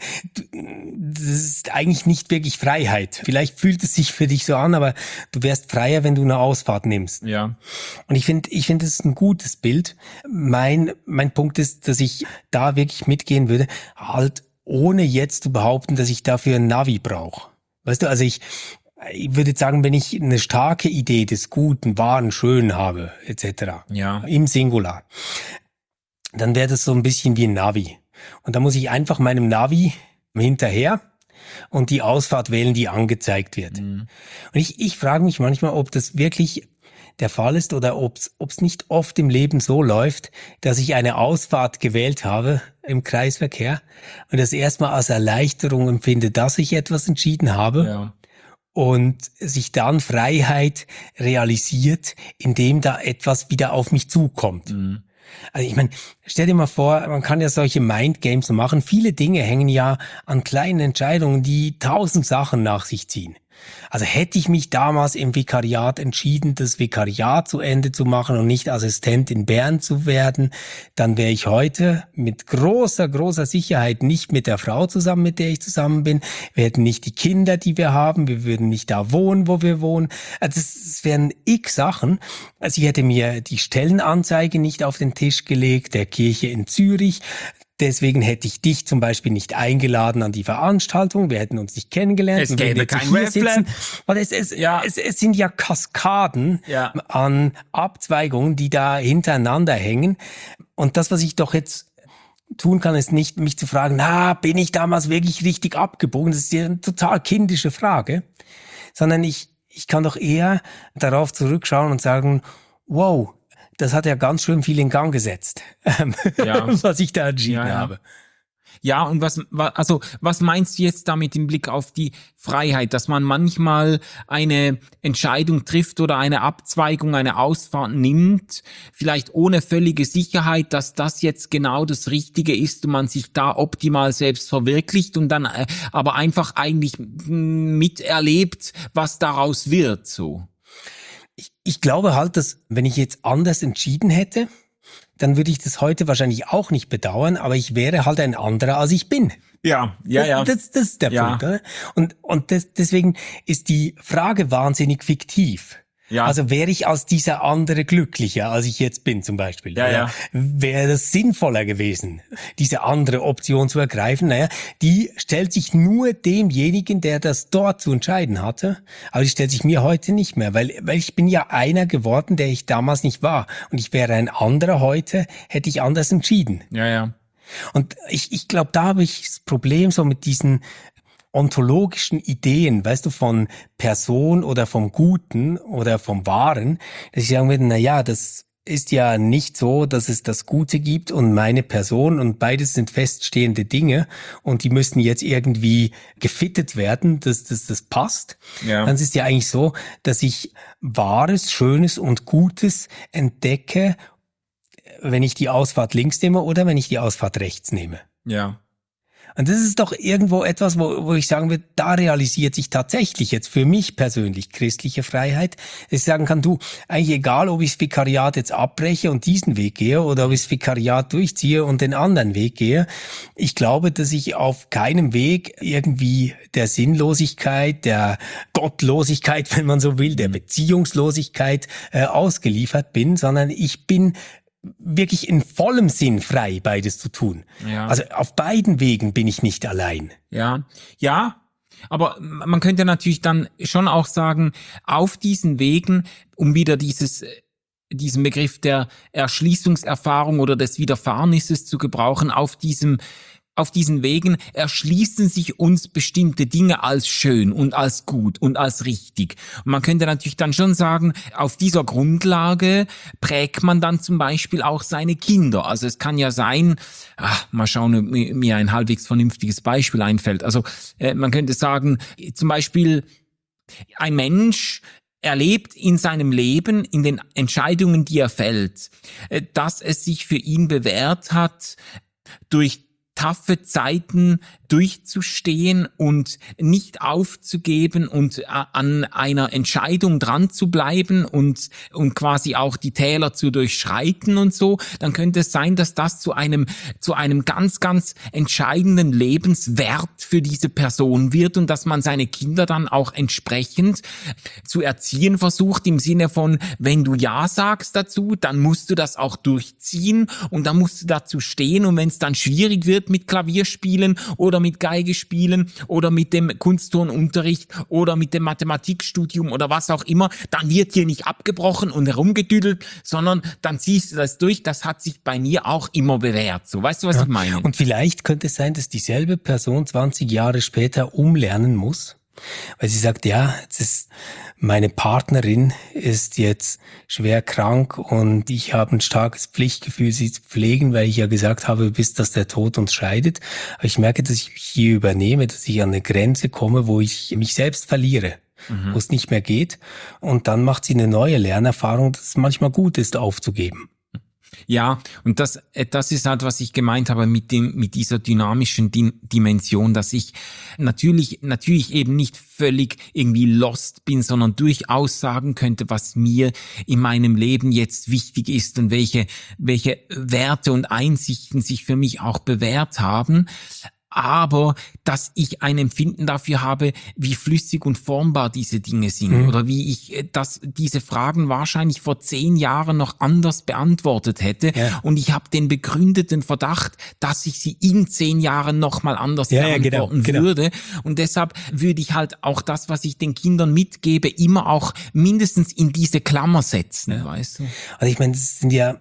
das ist eigentlich nicht wirklich Freiheit. Vielleicht fühlt es sich für dich so an, aber du wärst freier, wenn du eine Ausfahrt nimmst. Ja. Und ich finde, das ist ein gutes Bild. Mein Punkt ist, dass ich da wirklich mitgehen würde, halt ohne jetzt zu behaupten, dass ich dafür ein Navi brauche. Weißt du, also ich würde sagen, wenn ich eine starke Idee des Guten, Wahren, Schönen habe, etc., im Singular, dann wäre das so ein bisschen wie ein Navi. Und da muss ich einfach meinem Navi hinterher und die Ausfahrt wählen, die angezeigt wird. Und ich frage mich manchmal, ob das wirklich der Fall ist oder ob es nicht oft im Leben so läuft, dass ich eine Ausfahrt gewählt habe im Kreisverkehr und das erstmal als Erleichterung empfinde, dass ich etwas entschieden habe und sich dann Freiheit realisiert, indem da etwas wieder auf mich zukommt. Also ich meine, stell dir mal vor, man kann ja solche Mindgames machen. Viele Dinge hängen ja an kleinen Entscheidungen, die 1000 Sachen nach sich ziehen. Also hätte ich mich damals im Vikariat entschieden, das Vikariat zu Ende zu machen und nicht Assistent in Bern zu werden, dann wäre ich heute mit großer Sicherheit nicht mit der Frau zusammen, mit der ich zusammen bin. Wir hätten nicht die Kinder, die wir haben. Wir würden nicht da wohnen, wo wir wohnen. Also das wären x Sachen. Also ich hätte mir die Stellenanzeige nicht auf den Tisch gelegt, der Kirche in Zürich. Deswegen hätte ich dich zum Beispiel nicht eingeladen an die Veranstaltung. Wir hätten uns nicht kennengelernt. Es gäbe kein Webplan. Weil es sind ja Kaskaden an Abzweigungen, die da hintereinander hängen. Und das, was ich doch jetzt tun kann, ist nicht, mich zu fragen, bin ich damals wirklich richtig abgebogen? Das ist ja eine total kindische Frage. Sondern ich kann doch eher darauf zurückschauen und sagen, wow, das hat ja ganz schön viel in Gang gesetzt, was ich da entschieden habe. Ja, und was meinst du jetzt damit im Blick auf die Freiheit, dass man manchmal eine Entscheidung trifft oder eine Abzweigung, eine Ausfahrt nimmt, vielleicht ohne völlige Sicherheit, dass das jetzt genau das Richtige ist und man sich da optimal selbst verwirklicht und dann aber einfach eigentlich miterlebt, was daraus wird, so? Ich glaube halt, dass wenn ich jetzt anders entschieden hätte, dann würde ich das heute wahrscheinlich auch nicht bedauern, aber ich wäre halt ein anderer, als ich bin. Ja. Das ist der Punkt, oder? Und deswegen ist die Frage wahnsinnig fiktiv. Ja. Also wäre ich als dieser andere glücklicher, als ich jetzt bin zum Beispiel. Ja. Wäre das sinnvoller gewesen, diese andere Option zu ergreifen? Die stellt sich nur demjenigen, der das dort zu entscheiden hatte, aber die stellt sich mir heute nicht mehr, weil ich bin ja einer geworden, der ich damals nicht war. Und ich wäre ein anderer heute, hätte ich anders entschieden. Ja. Und ich glaube, da habe ich das Problem so mit diesen ontologischen Ideen, weißt du, von Person oder vom Guten oder vom Wahren, dass ich sagen würde, das ist ja nicht so, dass es das Gute gibt und meine Person und beides sind feststehende Dinge und die müssen jetzt irgendwie gefittet werden, dass das passt. Ja. Dann ist es ja eigentlich so, dass ich Wahres, Schönes und Gutes entdecke, wenn ich die Ausfahrt links nehme oder wenn ich die Ausfahrt rechts nehme. Ja. Und das ist doch irgendwo etwas, wo ich sagen würde, da realisiert sich tatsächlich jetzt für mich persönlich christliche Freiheit, dass ich sagen kann, du, eigentlich egal, ob ich das Vikariat jetzt abbreche und diesen Weg gehe oder ob ich das Vikariat durchziehe und den anderen Weg gehe, ich glaube, dass ich auf keinem Weg irgendwie der Sinnlosigkeit, der Gottlosigkeit, wenn man so will, der Beziehungslosigkeit ausgeliefert bin, sondern ich bin wirklich in vollem Sinn frei, beides zu tun. Ja. Also auf beiden Wegen bin ich nicht allein. Ja, ja, aber man könnte natürlich dann schon auch sagen, auf diesen Wegen, um wieder diesen Begriff der Erschließungserfahrung oder des Widerfahrenisses zu gebrauchen, auf diesen Wegen erschließen sich uns bestimmte Dinge als schön und als gut und als richtig. Und man könnte natürlich dann schon sagen, auf dieser Grundlage prägt man dann zum Beispiel auch seine Kinder. Also es kann ja sein, mal schauen, ob mir ein halbwegs vernünftiges Beispiel einfällt. Also man könnte sagen, zum Beispiel ein Mensch erlebt in seinem Leben, in den Entscheidungen, die er fällt, dass es sich für ihn bewährt hat, durch taffe Zeiten durchzustehen und nicht aufzugeben und an einer Entscheidung dran zu bleiben und quasi auch die Täler zu durchschreiten und so, dann könnte es sein, dass das zu einem ganz, ganz entscheidenden Lebenswert für diese Person wird und dass man seine Kinder dann auch entsprechend zu erziehen versucht, im Sinne von, wenn du Ja sagst dazu, dann musst du das auch durchziehen und dann musst du dazu stehen und wenn es dann schwierig wird mit Klavierspielen oder mit Geige spielen oder mit dem Kunstturnunterricht oder mit dem Mathematikstudium oder was auch immer, dann wird hier nicht abgebrochen und herumgedüdelt, sondern dann ziehst du das durch. Das hat sich bei mir auch immer bewährt. So, weißt du, was ich meine? Und vielleicht könnte es sein, dass dieselbe Person 20 Jahre später umlernen muss, weil sie sagt, ja, jetzt ist meine Partnerin ist jetzt schwer krank und ich habe ein starkes Pflichtgefühl, sie zu pflegen, weil ich ja gesagt habe, bis dass der Tod uns scheidet. Aber ich merke, dass ich mich hier übernehme, dass ich an eine Grenze komme, wo ich mich selbst verliere, wo es nicht mehr geht. Und dann macht sie eine neue Lernerfahrung, dass es manchmal gut ist, aufzugeben. Ja, und das ist halt, was ich gemeint habe mit dieser dynamischen Dimension, dass ich natürlich eben nicht völlig irgendwie lost bin, sondern durchaus sagen könnte, was mir in meinem Leben jetzt wichtig ist und welche Werte und Einsichten sich für mich auch bewährt haben. Aber dass ich ein Empfinden dafür habe, wie flüssig und formbar diese Dinge sind oder wie ich diese Fragen wahrscheinlich vor 10 Jahren noch anders beantwortet hätte. Ja. Und ich habe den begründeten Verdacht, dass ich sie in 10 Jahren nochmal anders beantworten würde. Und deshalb würde ich halt auch das, was ich den Kindern mitgebe, immer auch mindestens in diese Klammer setzen, weißt du? Also ich meine, das sind ja...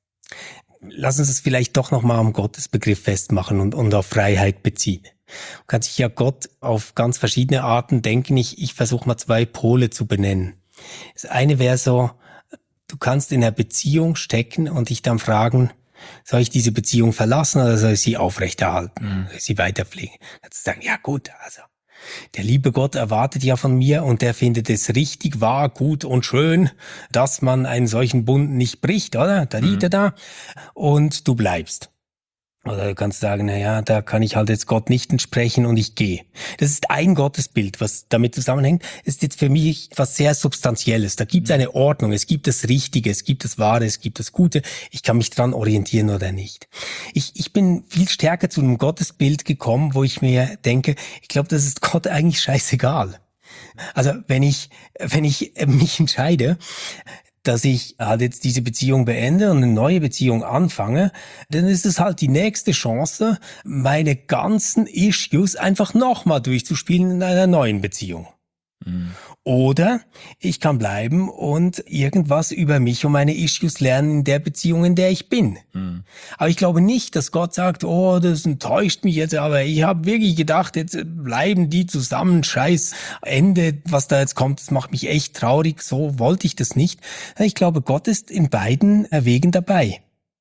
Lass uns es vielleicht doch nochmal am Gottesbegriff festmachen und auf Freiheit beziehen. Man kann sich ja Gott auf ganz verschiedene Arten denken. Ich versuche mal 2 Pole zu benennen. Das eine wäre so, du kannst in einer Beziehung stecken und dich dann fragen, soll ich diese Beziehung verlassen oder soll ich sie aufrechterhalten, soll ich sie weiterpflegen? Kannst du sagen, ja gut, also der liebe Gott erwartet ja von mir und der findet es richtig, wahr, gut und schön, dass man einen solchen Bund nicht bricht, oder? Da liegt er da und du bleibst. Oder du kannst sagen, naja, da kann ich halt jetzt Gott nicht entsprechen und ich gehe. Das ist ein Gottesbild, was damit zusammenhängt. Ist jetzt für mich was sehr Substanzielles. Da gibt es eine Ordnung, es gibt das Richtige, es gibt das Wahre, es gibt das Gute. Ich kann mich dran orientieren oder nicht. Ich bin viel stärker zu einem Gottesbild gekommen, wo ich mir denke, ich glaube, das ist Gott eigentlich scheißegal. Also wenn ich mich entscheide, dass ich halt jetzt diese Beziehung beende und eine neue Beziehung anfange, dann ist es halt die nächste Chance, meine ganzen Issues einfach nochmal durchzuspielen in einer neuen Beziehung. Oder ich kann bleiben und irgendwas über mich und meine Issues lernen in der Beziehung, in der ich bin. Aber ich glaube nicht, dass Gott sagt, oh, das enttäuscht mich jetzt, aber ich habe wirklich gedacht, jetzt bleiben die zusammen, scheiß Ende, was da jetzt kommt, das macht mich echt traurig, so wollte ich das nicht. Ich glaube, Gott ist in beiden Wegen dabei.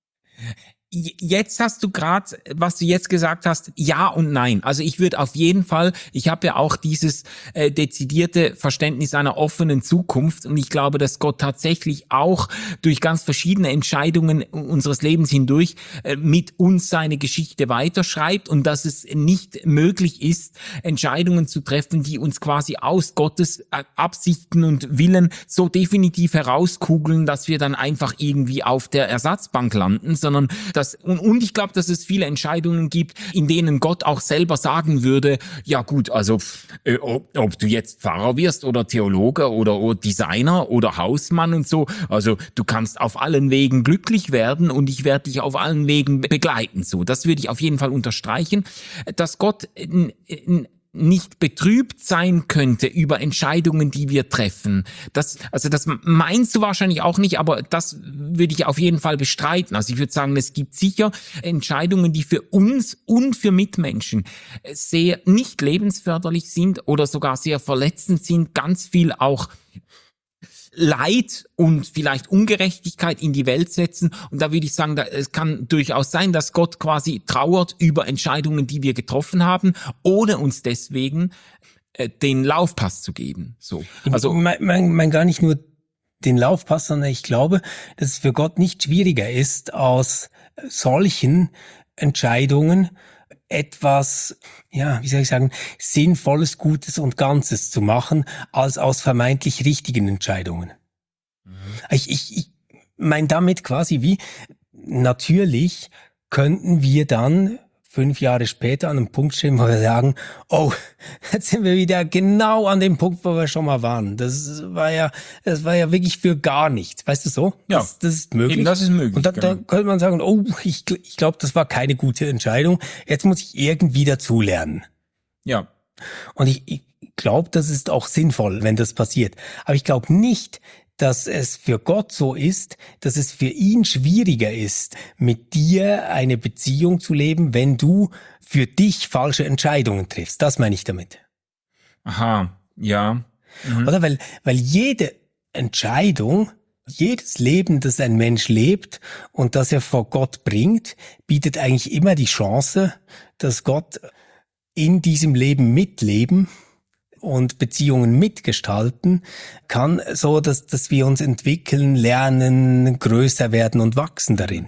Jetzt hast du gerade, was du jetzt gesagt hast, ja und nein. Also ich würde auf jeden Fall, ich habe ja auch dieses dezidierte Verständnis einer offenen Zukunft und ich glaube, dass Gott tatsächlich auch durch ganz verschiedene Entscheidungen unseres Lebens hindurch mit uns seine Geschichte weiterschreibt und dass es nicht möglich ist, Entscheidungen zu treffen, die uns quasi aus Gottes Absichten und Willen so definitiv herauskugeln, dass wir dann einfach irgendwie auf der Ersatzbank landen, sondern und ich glaube, dass es viele Entscheidungen gibt, in denen Gott auch selber sagen würde, ja gut, also ob du jetzt Pfarrer wirst oder Theologe oder Designer oder Hausmann und so, also du kannst auf allen Wegen glücklich werden und ich werde dich auf allen Wegen begleiten. So, das würde ich auf jeden Fall unterstreichen, dass Gott nicht betrübt sein könnte über Entscheidungen, die wir treffen. Das meinst du wahrscheinlich auch nicht, aber das würde ich auf jeden Fall bestreiten. Also ich würde sagen, es gibt sicher Entscheidungen, die für uns und für Mitmenschen sehr nicht lebensförderlich sind oder sogar sehr verletzend sind, ganz viel auch Leid und vielleicht Ungerechtigkeit in die Welt setzen. Und da würde ich sagen, es kann durchaus sein, dass Gott quasi trauert über Entscheidungen, die wir getroffen haben, ohne uns deswegen den Laufpass zu geben. So. Also mein gar nicht nur den Laufpass, sondern ich glaube, dass es für Gott nicht schwieriger ist, aus solchen Entscheidungen etwas, ja, wie soll ich sagen, Sinnvolles, Gutes und Ganzes zu machen, als aus vermeintlich richtigen Entscheidungen. Ich meine damit quasi wie, natürlich könnten wir dann 5 Jahre später an einem Punkt stehen, wo wir sagen, oh, jetzt sind wir wieder genau an dem Punkt, wo wir schon mal waren. Das war ja wirklich für gar nichts. Weißt du so? Ja. Das ist möglich. Eben, das ist möglich. Und da könnte man sagen, oh, ich glaube, das war keine gute Entscheidung. Jetzt muss ich irgendwie dazulernen. Ja. Und ich glaube, das ist auch sinnvoll, wenn das passiert. Aber ich glaube nicht, dass es für Gott so ist, dass es für ihn schwieriger ist, mit dir eine Beziehung zu leben, wenn du für dich falsche Entscheidungen triffst. Das meine ich damit. Aha, ja. Oder? Weil jede Entscheidung, jedes Leben, das ein Mensch lebt und das er vor Gott bringt, bietet eigentlich immer die Chance, dass Gott in diesem Leben mitleben und Beziehungen mitgestalten kann, so dass wir uns entwickeln, lernen, größer werden und wachsen darin.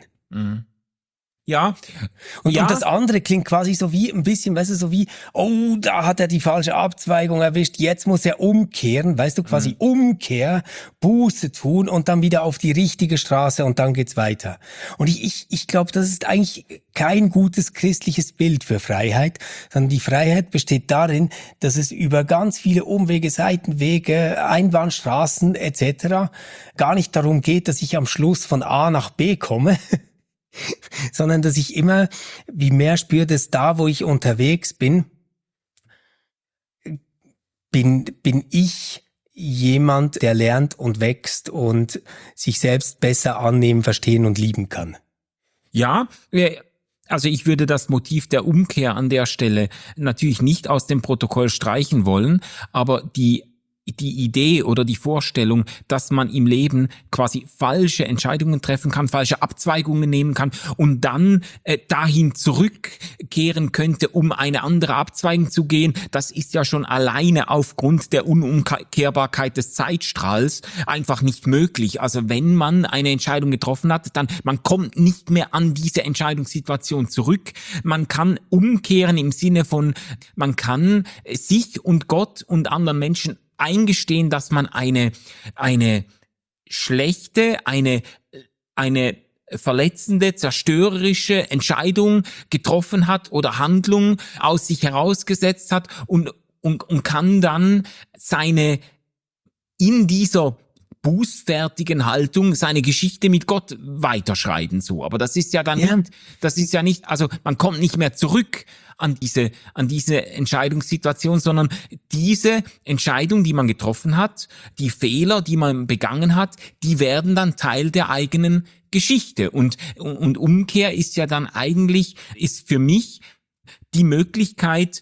Ja. Und das andere klingt quasi so wie ein bisschen, weißt du, so wie, oh, da hat er die falsche Abzweigung erwischt, jetzt muss er umkehren, weißt du, quasi Umkehr, Buße tun und dann wieder auf die richtige Straße und dann geht's weiter. Und ich glaube, das ist eigentlich kein gutes christliches Bild für Freiheit, sondern die Freiheit besteht darin, dass es über ganz viele Umwege, Seitenwege, Einbahnstraßen etc. gar nicht darum geht, dass ich am Schluss von A nach B komme, sondern dass ich immer wie mehr spüre, dass da, wo ich unterwegs bin ich jemand, der lernt und wächst und sich selbst besser annehmen, verstehen und lieben kann. Ja, also ich würde das Motiv der Umkehr an der Stelle natürlich nicht aus dem Protokoll streichen wollen, aber die Idee oder die Vorstellung, dass man im Leben quasi falsche Entscheidungen treffen kann, falsche Abzweigungen nehmen kann und dann dahin zurückkehren könnte, um eine andere Abzweigung zu gehen, das ist ja schon alleine aufgrund der Unumkehrbarkeit des Zeitstrahls einfach nicht möglich. Also wenn man eine Entscheidung getroffen hat, dann man kommt nicht mehr an diese Entscheidungssituation zurück. Man kann umkehren im Sinne von, man kann sich und Gott und anderen Menschen eingestehen, dass man eine schlechte, eine verletzende, zerstörerische Entscheidung getroffen hat oder Handlung aus sich herausgesetzt hat und kann dann seine in dieser bußfertigen Haltung seine Geschichte mit Gott weiterschreiben, so. Aber das ist ja dann nicht, also man kommt nicht mehr zurück an diese Entscheidungssituation, sondern diese Entscheidung, die man getroffen hat, die Fehler, die man begangen hat, die werden dann Teil der eigenen Geschichte. Und Umkehr ist ja dann eigentlich, ist für mich die Möglichkeit,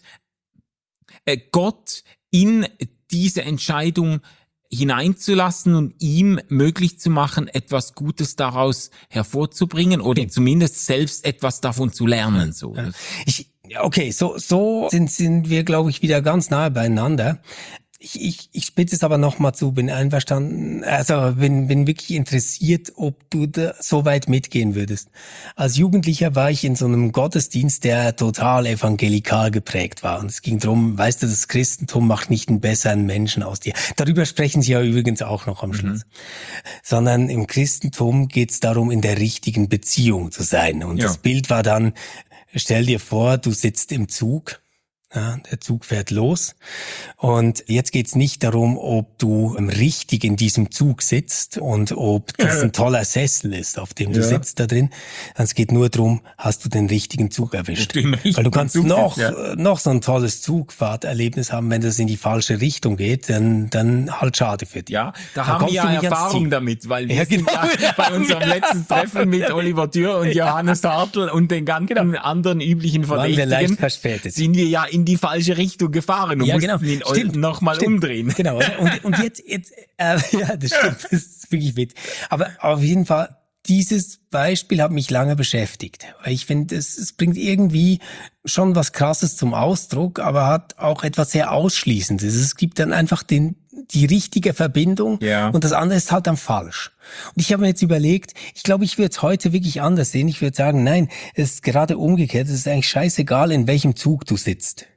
Gott in diese Entscheidung hineinzulassen und ihm möglich zu machen, etwas Gutes daraus hervorzubringen oder zumindest selbst etwas davon zu lernen. So. Okay, so sind wir, glaube ich, wieder ganz nahe beieinander. Ich spitze es aber noch mal zu, bin einverstanden, also bin wirklich interessiert, ob du da so weit mitgehen würdest. Als Jugendlicher war ich in so einem Gottesdienst, der total evangelikal geprägt war. Und es ging darum, weißt du, das Christentum macht nicht einen besseren Menschen aus dir. Darüber sprechen sie ja übrigens auch noch am Schluss. Sondern im Christentum geht es darum, in der richtigen Beziehung zu sein. Und das Bild war dann, stell dir vor, du sitzt im Zug. Ja, der Zug fährt los und jetzt geht's nicht darum, ob du richtig in diesem Zug sitzt und ob das ein toller Sessel ist, auf dem du sitzt da drin. Es geht nur darum, hast du den richtigen Zug erwischt. Weil du kannst noch so ein tolles Zugfahrterlebnis haben, wenn das in die falsche Richtung geht, dann halt schade für dich. Ja, da haben wir ja Erfahrung damit, weil wir sind ja bei unserem letzten Treffen mit Oliver Dürr und Johannes Hartl und den ganzen anderen üblichen Verdächtigen sind wir ja in die falsche Richtung gefahren und mussten ihn nochmal umdrehen. Genau. Und jetzt ja, das stimmt, das ist wirklich witzig. Aber auf jeden Fall, dieses Beispiel hat mich lange beschäftigt, weil ich finde, es bringt irgendwie schon was Krasses zum Ausdruck, aber hat auch etwas sehr Ausschließendes. Es gibt dann einfach die richtige Verbindung und das andere ist halt dann falsch. Und ich habe mir jetzt überlegt, ich glaube, ich würde es heute wirklich anders sehen. Ich würde sagen, nein, es ist gerade umgekehrt. Es ist eigentlich scheißegal, in welchem Zug du sitzt.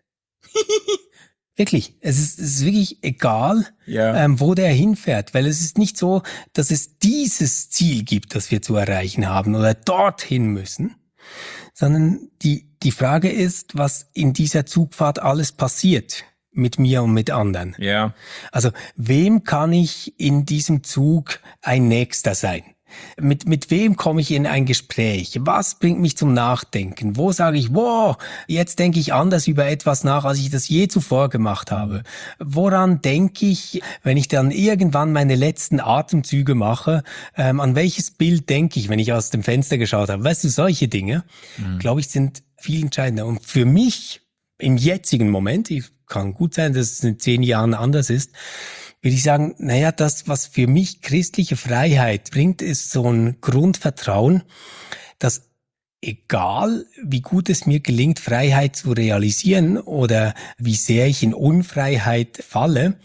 Wirklich, es ist wirklich egal, wo der hinfährt, weil es ist nicht so, dass es dieses Ziel gibt, das wir zu erreichen haben oder dorthin müssen, sondern die Frage ist, was in dieser Zugfahrt alles passiert mit mir und mit anderen. Ja. Also, wem kann ich in diesem Zug ein Nächster sein? Mit wem komme ich in ein Gespräch? Was bringt mich zum Nachdenken? Wo sage ich, wow, jetzt denke ich anders über etwas nach, als ich das je zuvor gemacht habe? Woran denke ich, wenn ich dann irgendwann meine letzten Atemzüge mache? An welches Bild denke ich, wenn ich aus dem Fenster geschaut habe? Weißt du, solche Dinge, glaube ich, sind viel entscheidender. Und für mich im jetzigen Moment, kann gut sein, dass es in 10 Jahren anders ist, würde ich sagen, naja, das, was für mich christliche Freiheit bringt, ist so ein Grundvertrauen, dass egal wie gut es mir gelingt, Freiheit zu realisieren oder wie sehr ich in Unfreiheit falle,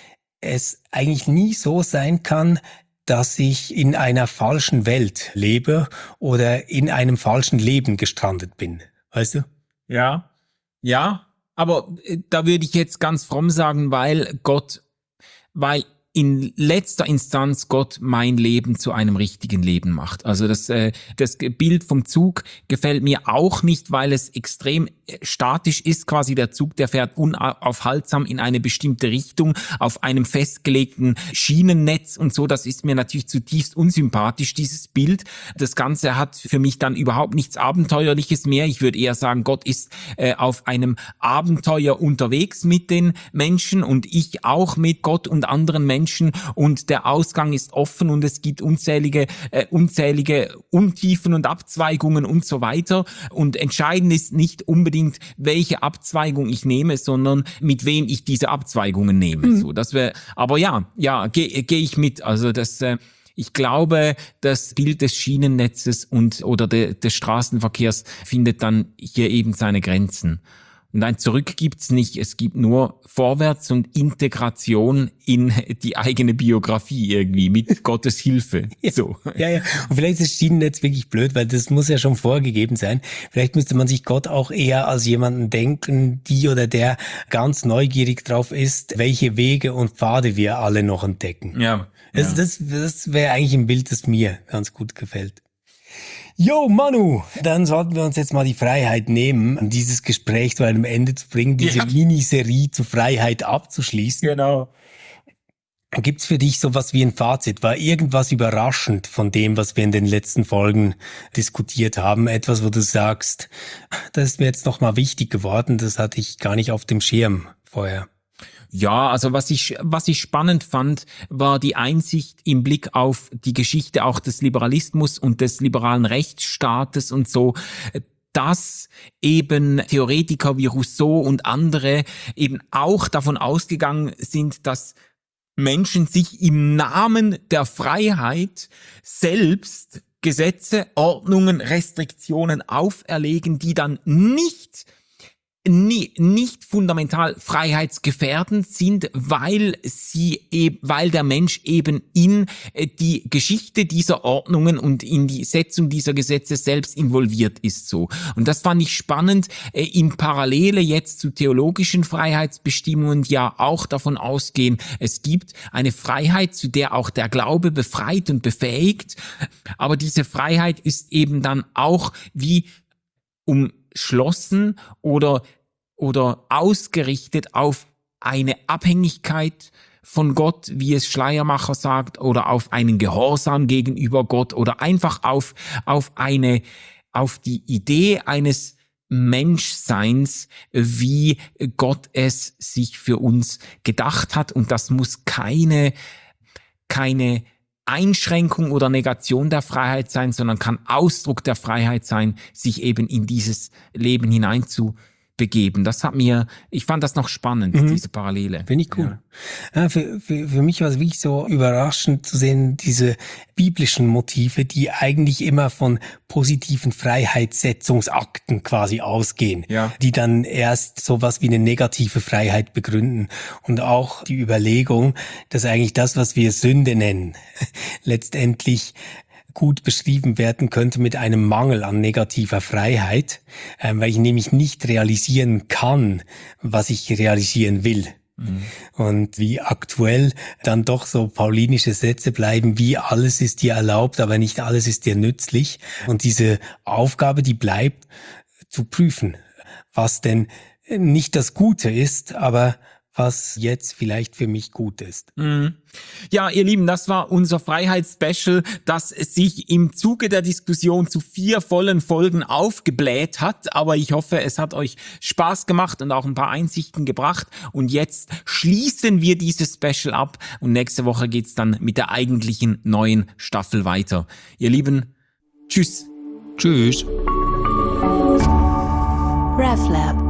es eigentlich nie so sein kann, dass ich in einer falschen Welt lebe oder in einem falschen Leben gestrandet bin. Weißt du? Ja, aber da würde ich jetzt ganz fromm sagen, weil in letzter Instanz Gott mein Leben zu einem richtigen Leben macht. Also das Bild vom Zug gefällt mir auch nicht, weil es extrem statisch ist. Quasi der Zug, der fährt unaufhaltsam in eine bestimmte Richtung auf einem festgelegten Schienennetz und so. Das ist mir natürlich zutiefst unsympathisch, dieses Bild. Das Ganze hat für mich dann überhaupt nichts Abenteuerliches mehr. Ich würde eher sagen, Gott ist auf einem Abenteuer unterwegs mit den Menschen und ich auch mit Gott und anderen Menschen. Und der Ausgang ist offen und es gibt unzählige Untiefen und Abzweigungen und so weiter. Und entscheidend ist nicht unbedingt, welche Abzweigung ich nehme, sondern mit wem ich diese Abzweigungen nehme. So, das wäre, aber gehe ich mit. Also ich glaube, das Bild des Schienennetzes oder des Straßenverkehrs findet dann hier eben seine Grenzen. Und ein Zurück gibt's nicht, es gibt nur Vorwärts und Integration in die eigene Biografie irgendwie, mit Gottes Hilfe. So. Ja. Und vielleicht ist das Schienennetz wirklich blöd, weil das muss ja schon vorgegeben sein. Vielleicht müsste man sich Gott auch eher als jemanden denken, die oder der ganz neugierig drauf ist, welche Wege und Pfade wir alle noch entdecken. Ja. Das wäre eigentlich ein Bild, das mir ganz gut gefällt. Jo, Manu, dann sollten wir uns jetzt mal die Freiheit nehmen, dieses Gespräch zu einem Ende zu bringen, diese Miniserie zur Freiheit abzuschließen. Genau. Gibt's für dich sowas wie ein Fazit? War irgendwas überraschend von dem, was wir in den letzten Folgen diskutiert haben? Etwas, wo du sagst, das ist mir jetzt nochmal wichtig geworden, das hatte ich gar nicht auf dem Schirm vorher. Ja, also was ich spannend fand, war die Einsicht im Blick auf die Geschichte auch des Liberalismus und des liberalen Rechtsstaates und so, dass eben Theoretiker wie Rousseau und andere eben auch davon ausgegangen sind, dass Menschen sich im Namen der Freiheit selbst Gesetze, Ordnungen, Restriktionen auferlegen, die dann nicht fundamental freiheitsgefährdend sind, weil der Mensch eben in die Geschichte dieser Ordnungen und in die Setzung dieser Gesetze selbst involviert ist, so. Und das fand ich spannend, in Parallele jetzt zu theologischen Freiheitsbestimmungen, die ja auch davon ausgehen, es gibt eine Freiheit, zu der auch der Glaube befreit und befähigt, aber diese Freiheit ist eben dann auch wie umschlossen oder ausgerichtet auf eine Abhängigkeit von Gott, wie es Schleiermacher sagt, oder auf einen Gehorsam gegenüber Gott oder einfach auf die Idee eines Menschseins, wie Gott es sich für uns gedacht hat. Und das muss keine Einschränkung oder Negation der Freiheit sein, sondern kann Ausdruck der Freiheit sein, sich eben in dieses Leben hineinzubegeben. Ich fand das noch spannend, diese Parallele. Finde ich cool. Ja, für mich war es wirklich so überraschend zu sehen, diese biblischen Motive, die eigentlich immer von positiven Freiheitssetzungsakten quasi ausgehen, die dann erst sowas wie eine negative Freiheit begründen. Und auch die Überlegung, dass eigentlich das, was wir Sünde nennen, letztendlich gut beschrieben werden könnte mit einem Mangel an negativer Freiheit, weil ich nämlich nicht realisieren kann, was ich realisieren will. Und wie aktuell dann doch so paulinische Sätze bleiben, wie alles ist dir erlaubt, aber nicht alles ist dir nützlich. Und diese Aufgabe, die bleibt, zu prüfen, was denn nicht das Gute ist, aber was jetzt vielleicht für mich gut ist. Ja, ihr Lieben, das war unser Freiheitsspecial, das sich im Zuge der Diskussion zu 4 vollen Folgen aufgebläht hat. Aber ich hoffe, es hat euch Spaß gemacht und auch ein paar Einsichten gebracht. Und jetzt schließen wir dieses Special ab und nächste Woche geht's dann mit der eigentlichen neuen Staffel weiter. Ihr Lieben, tschüss. Tschüss. RefLab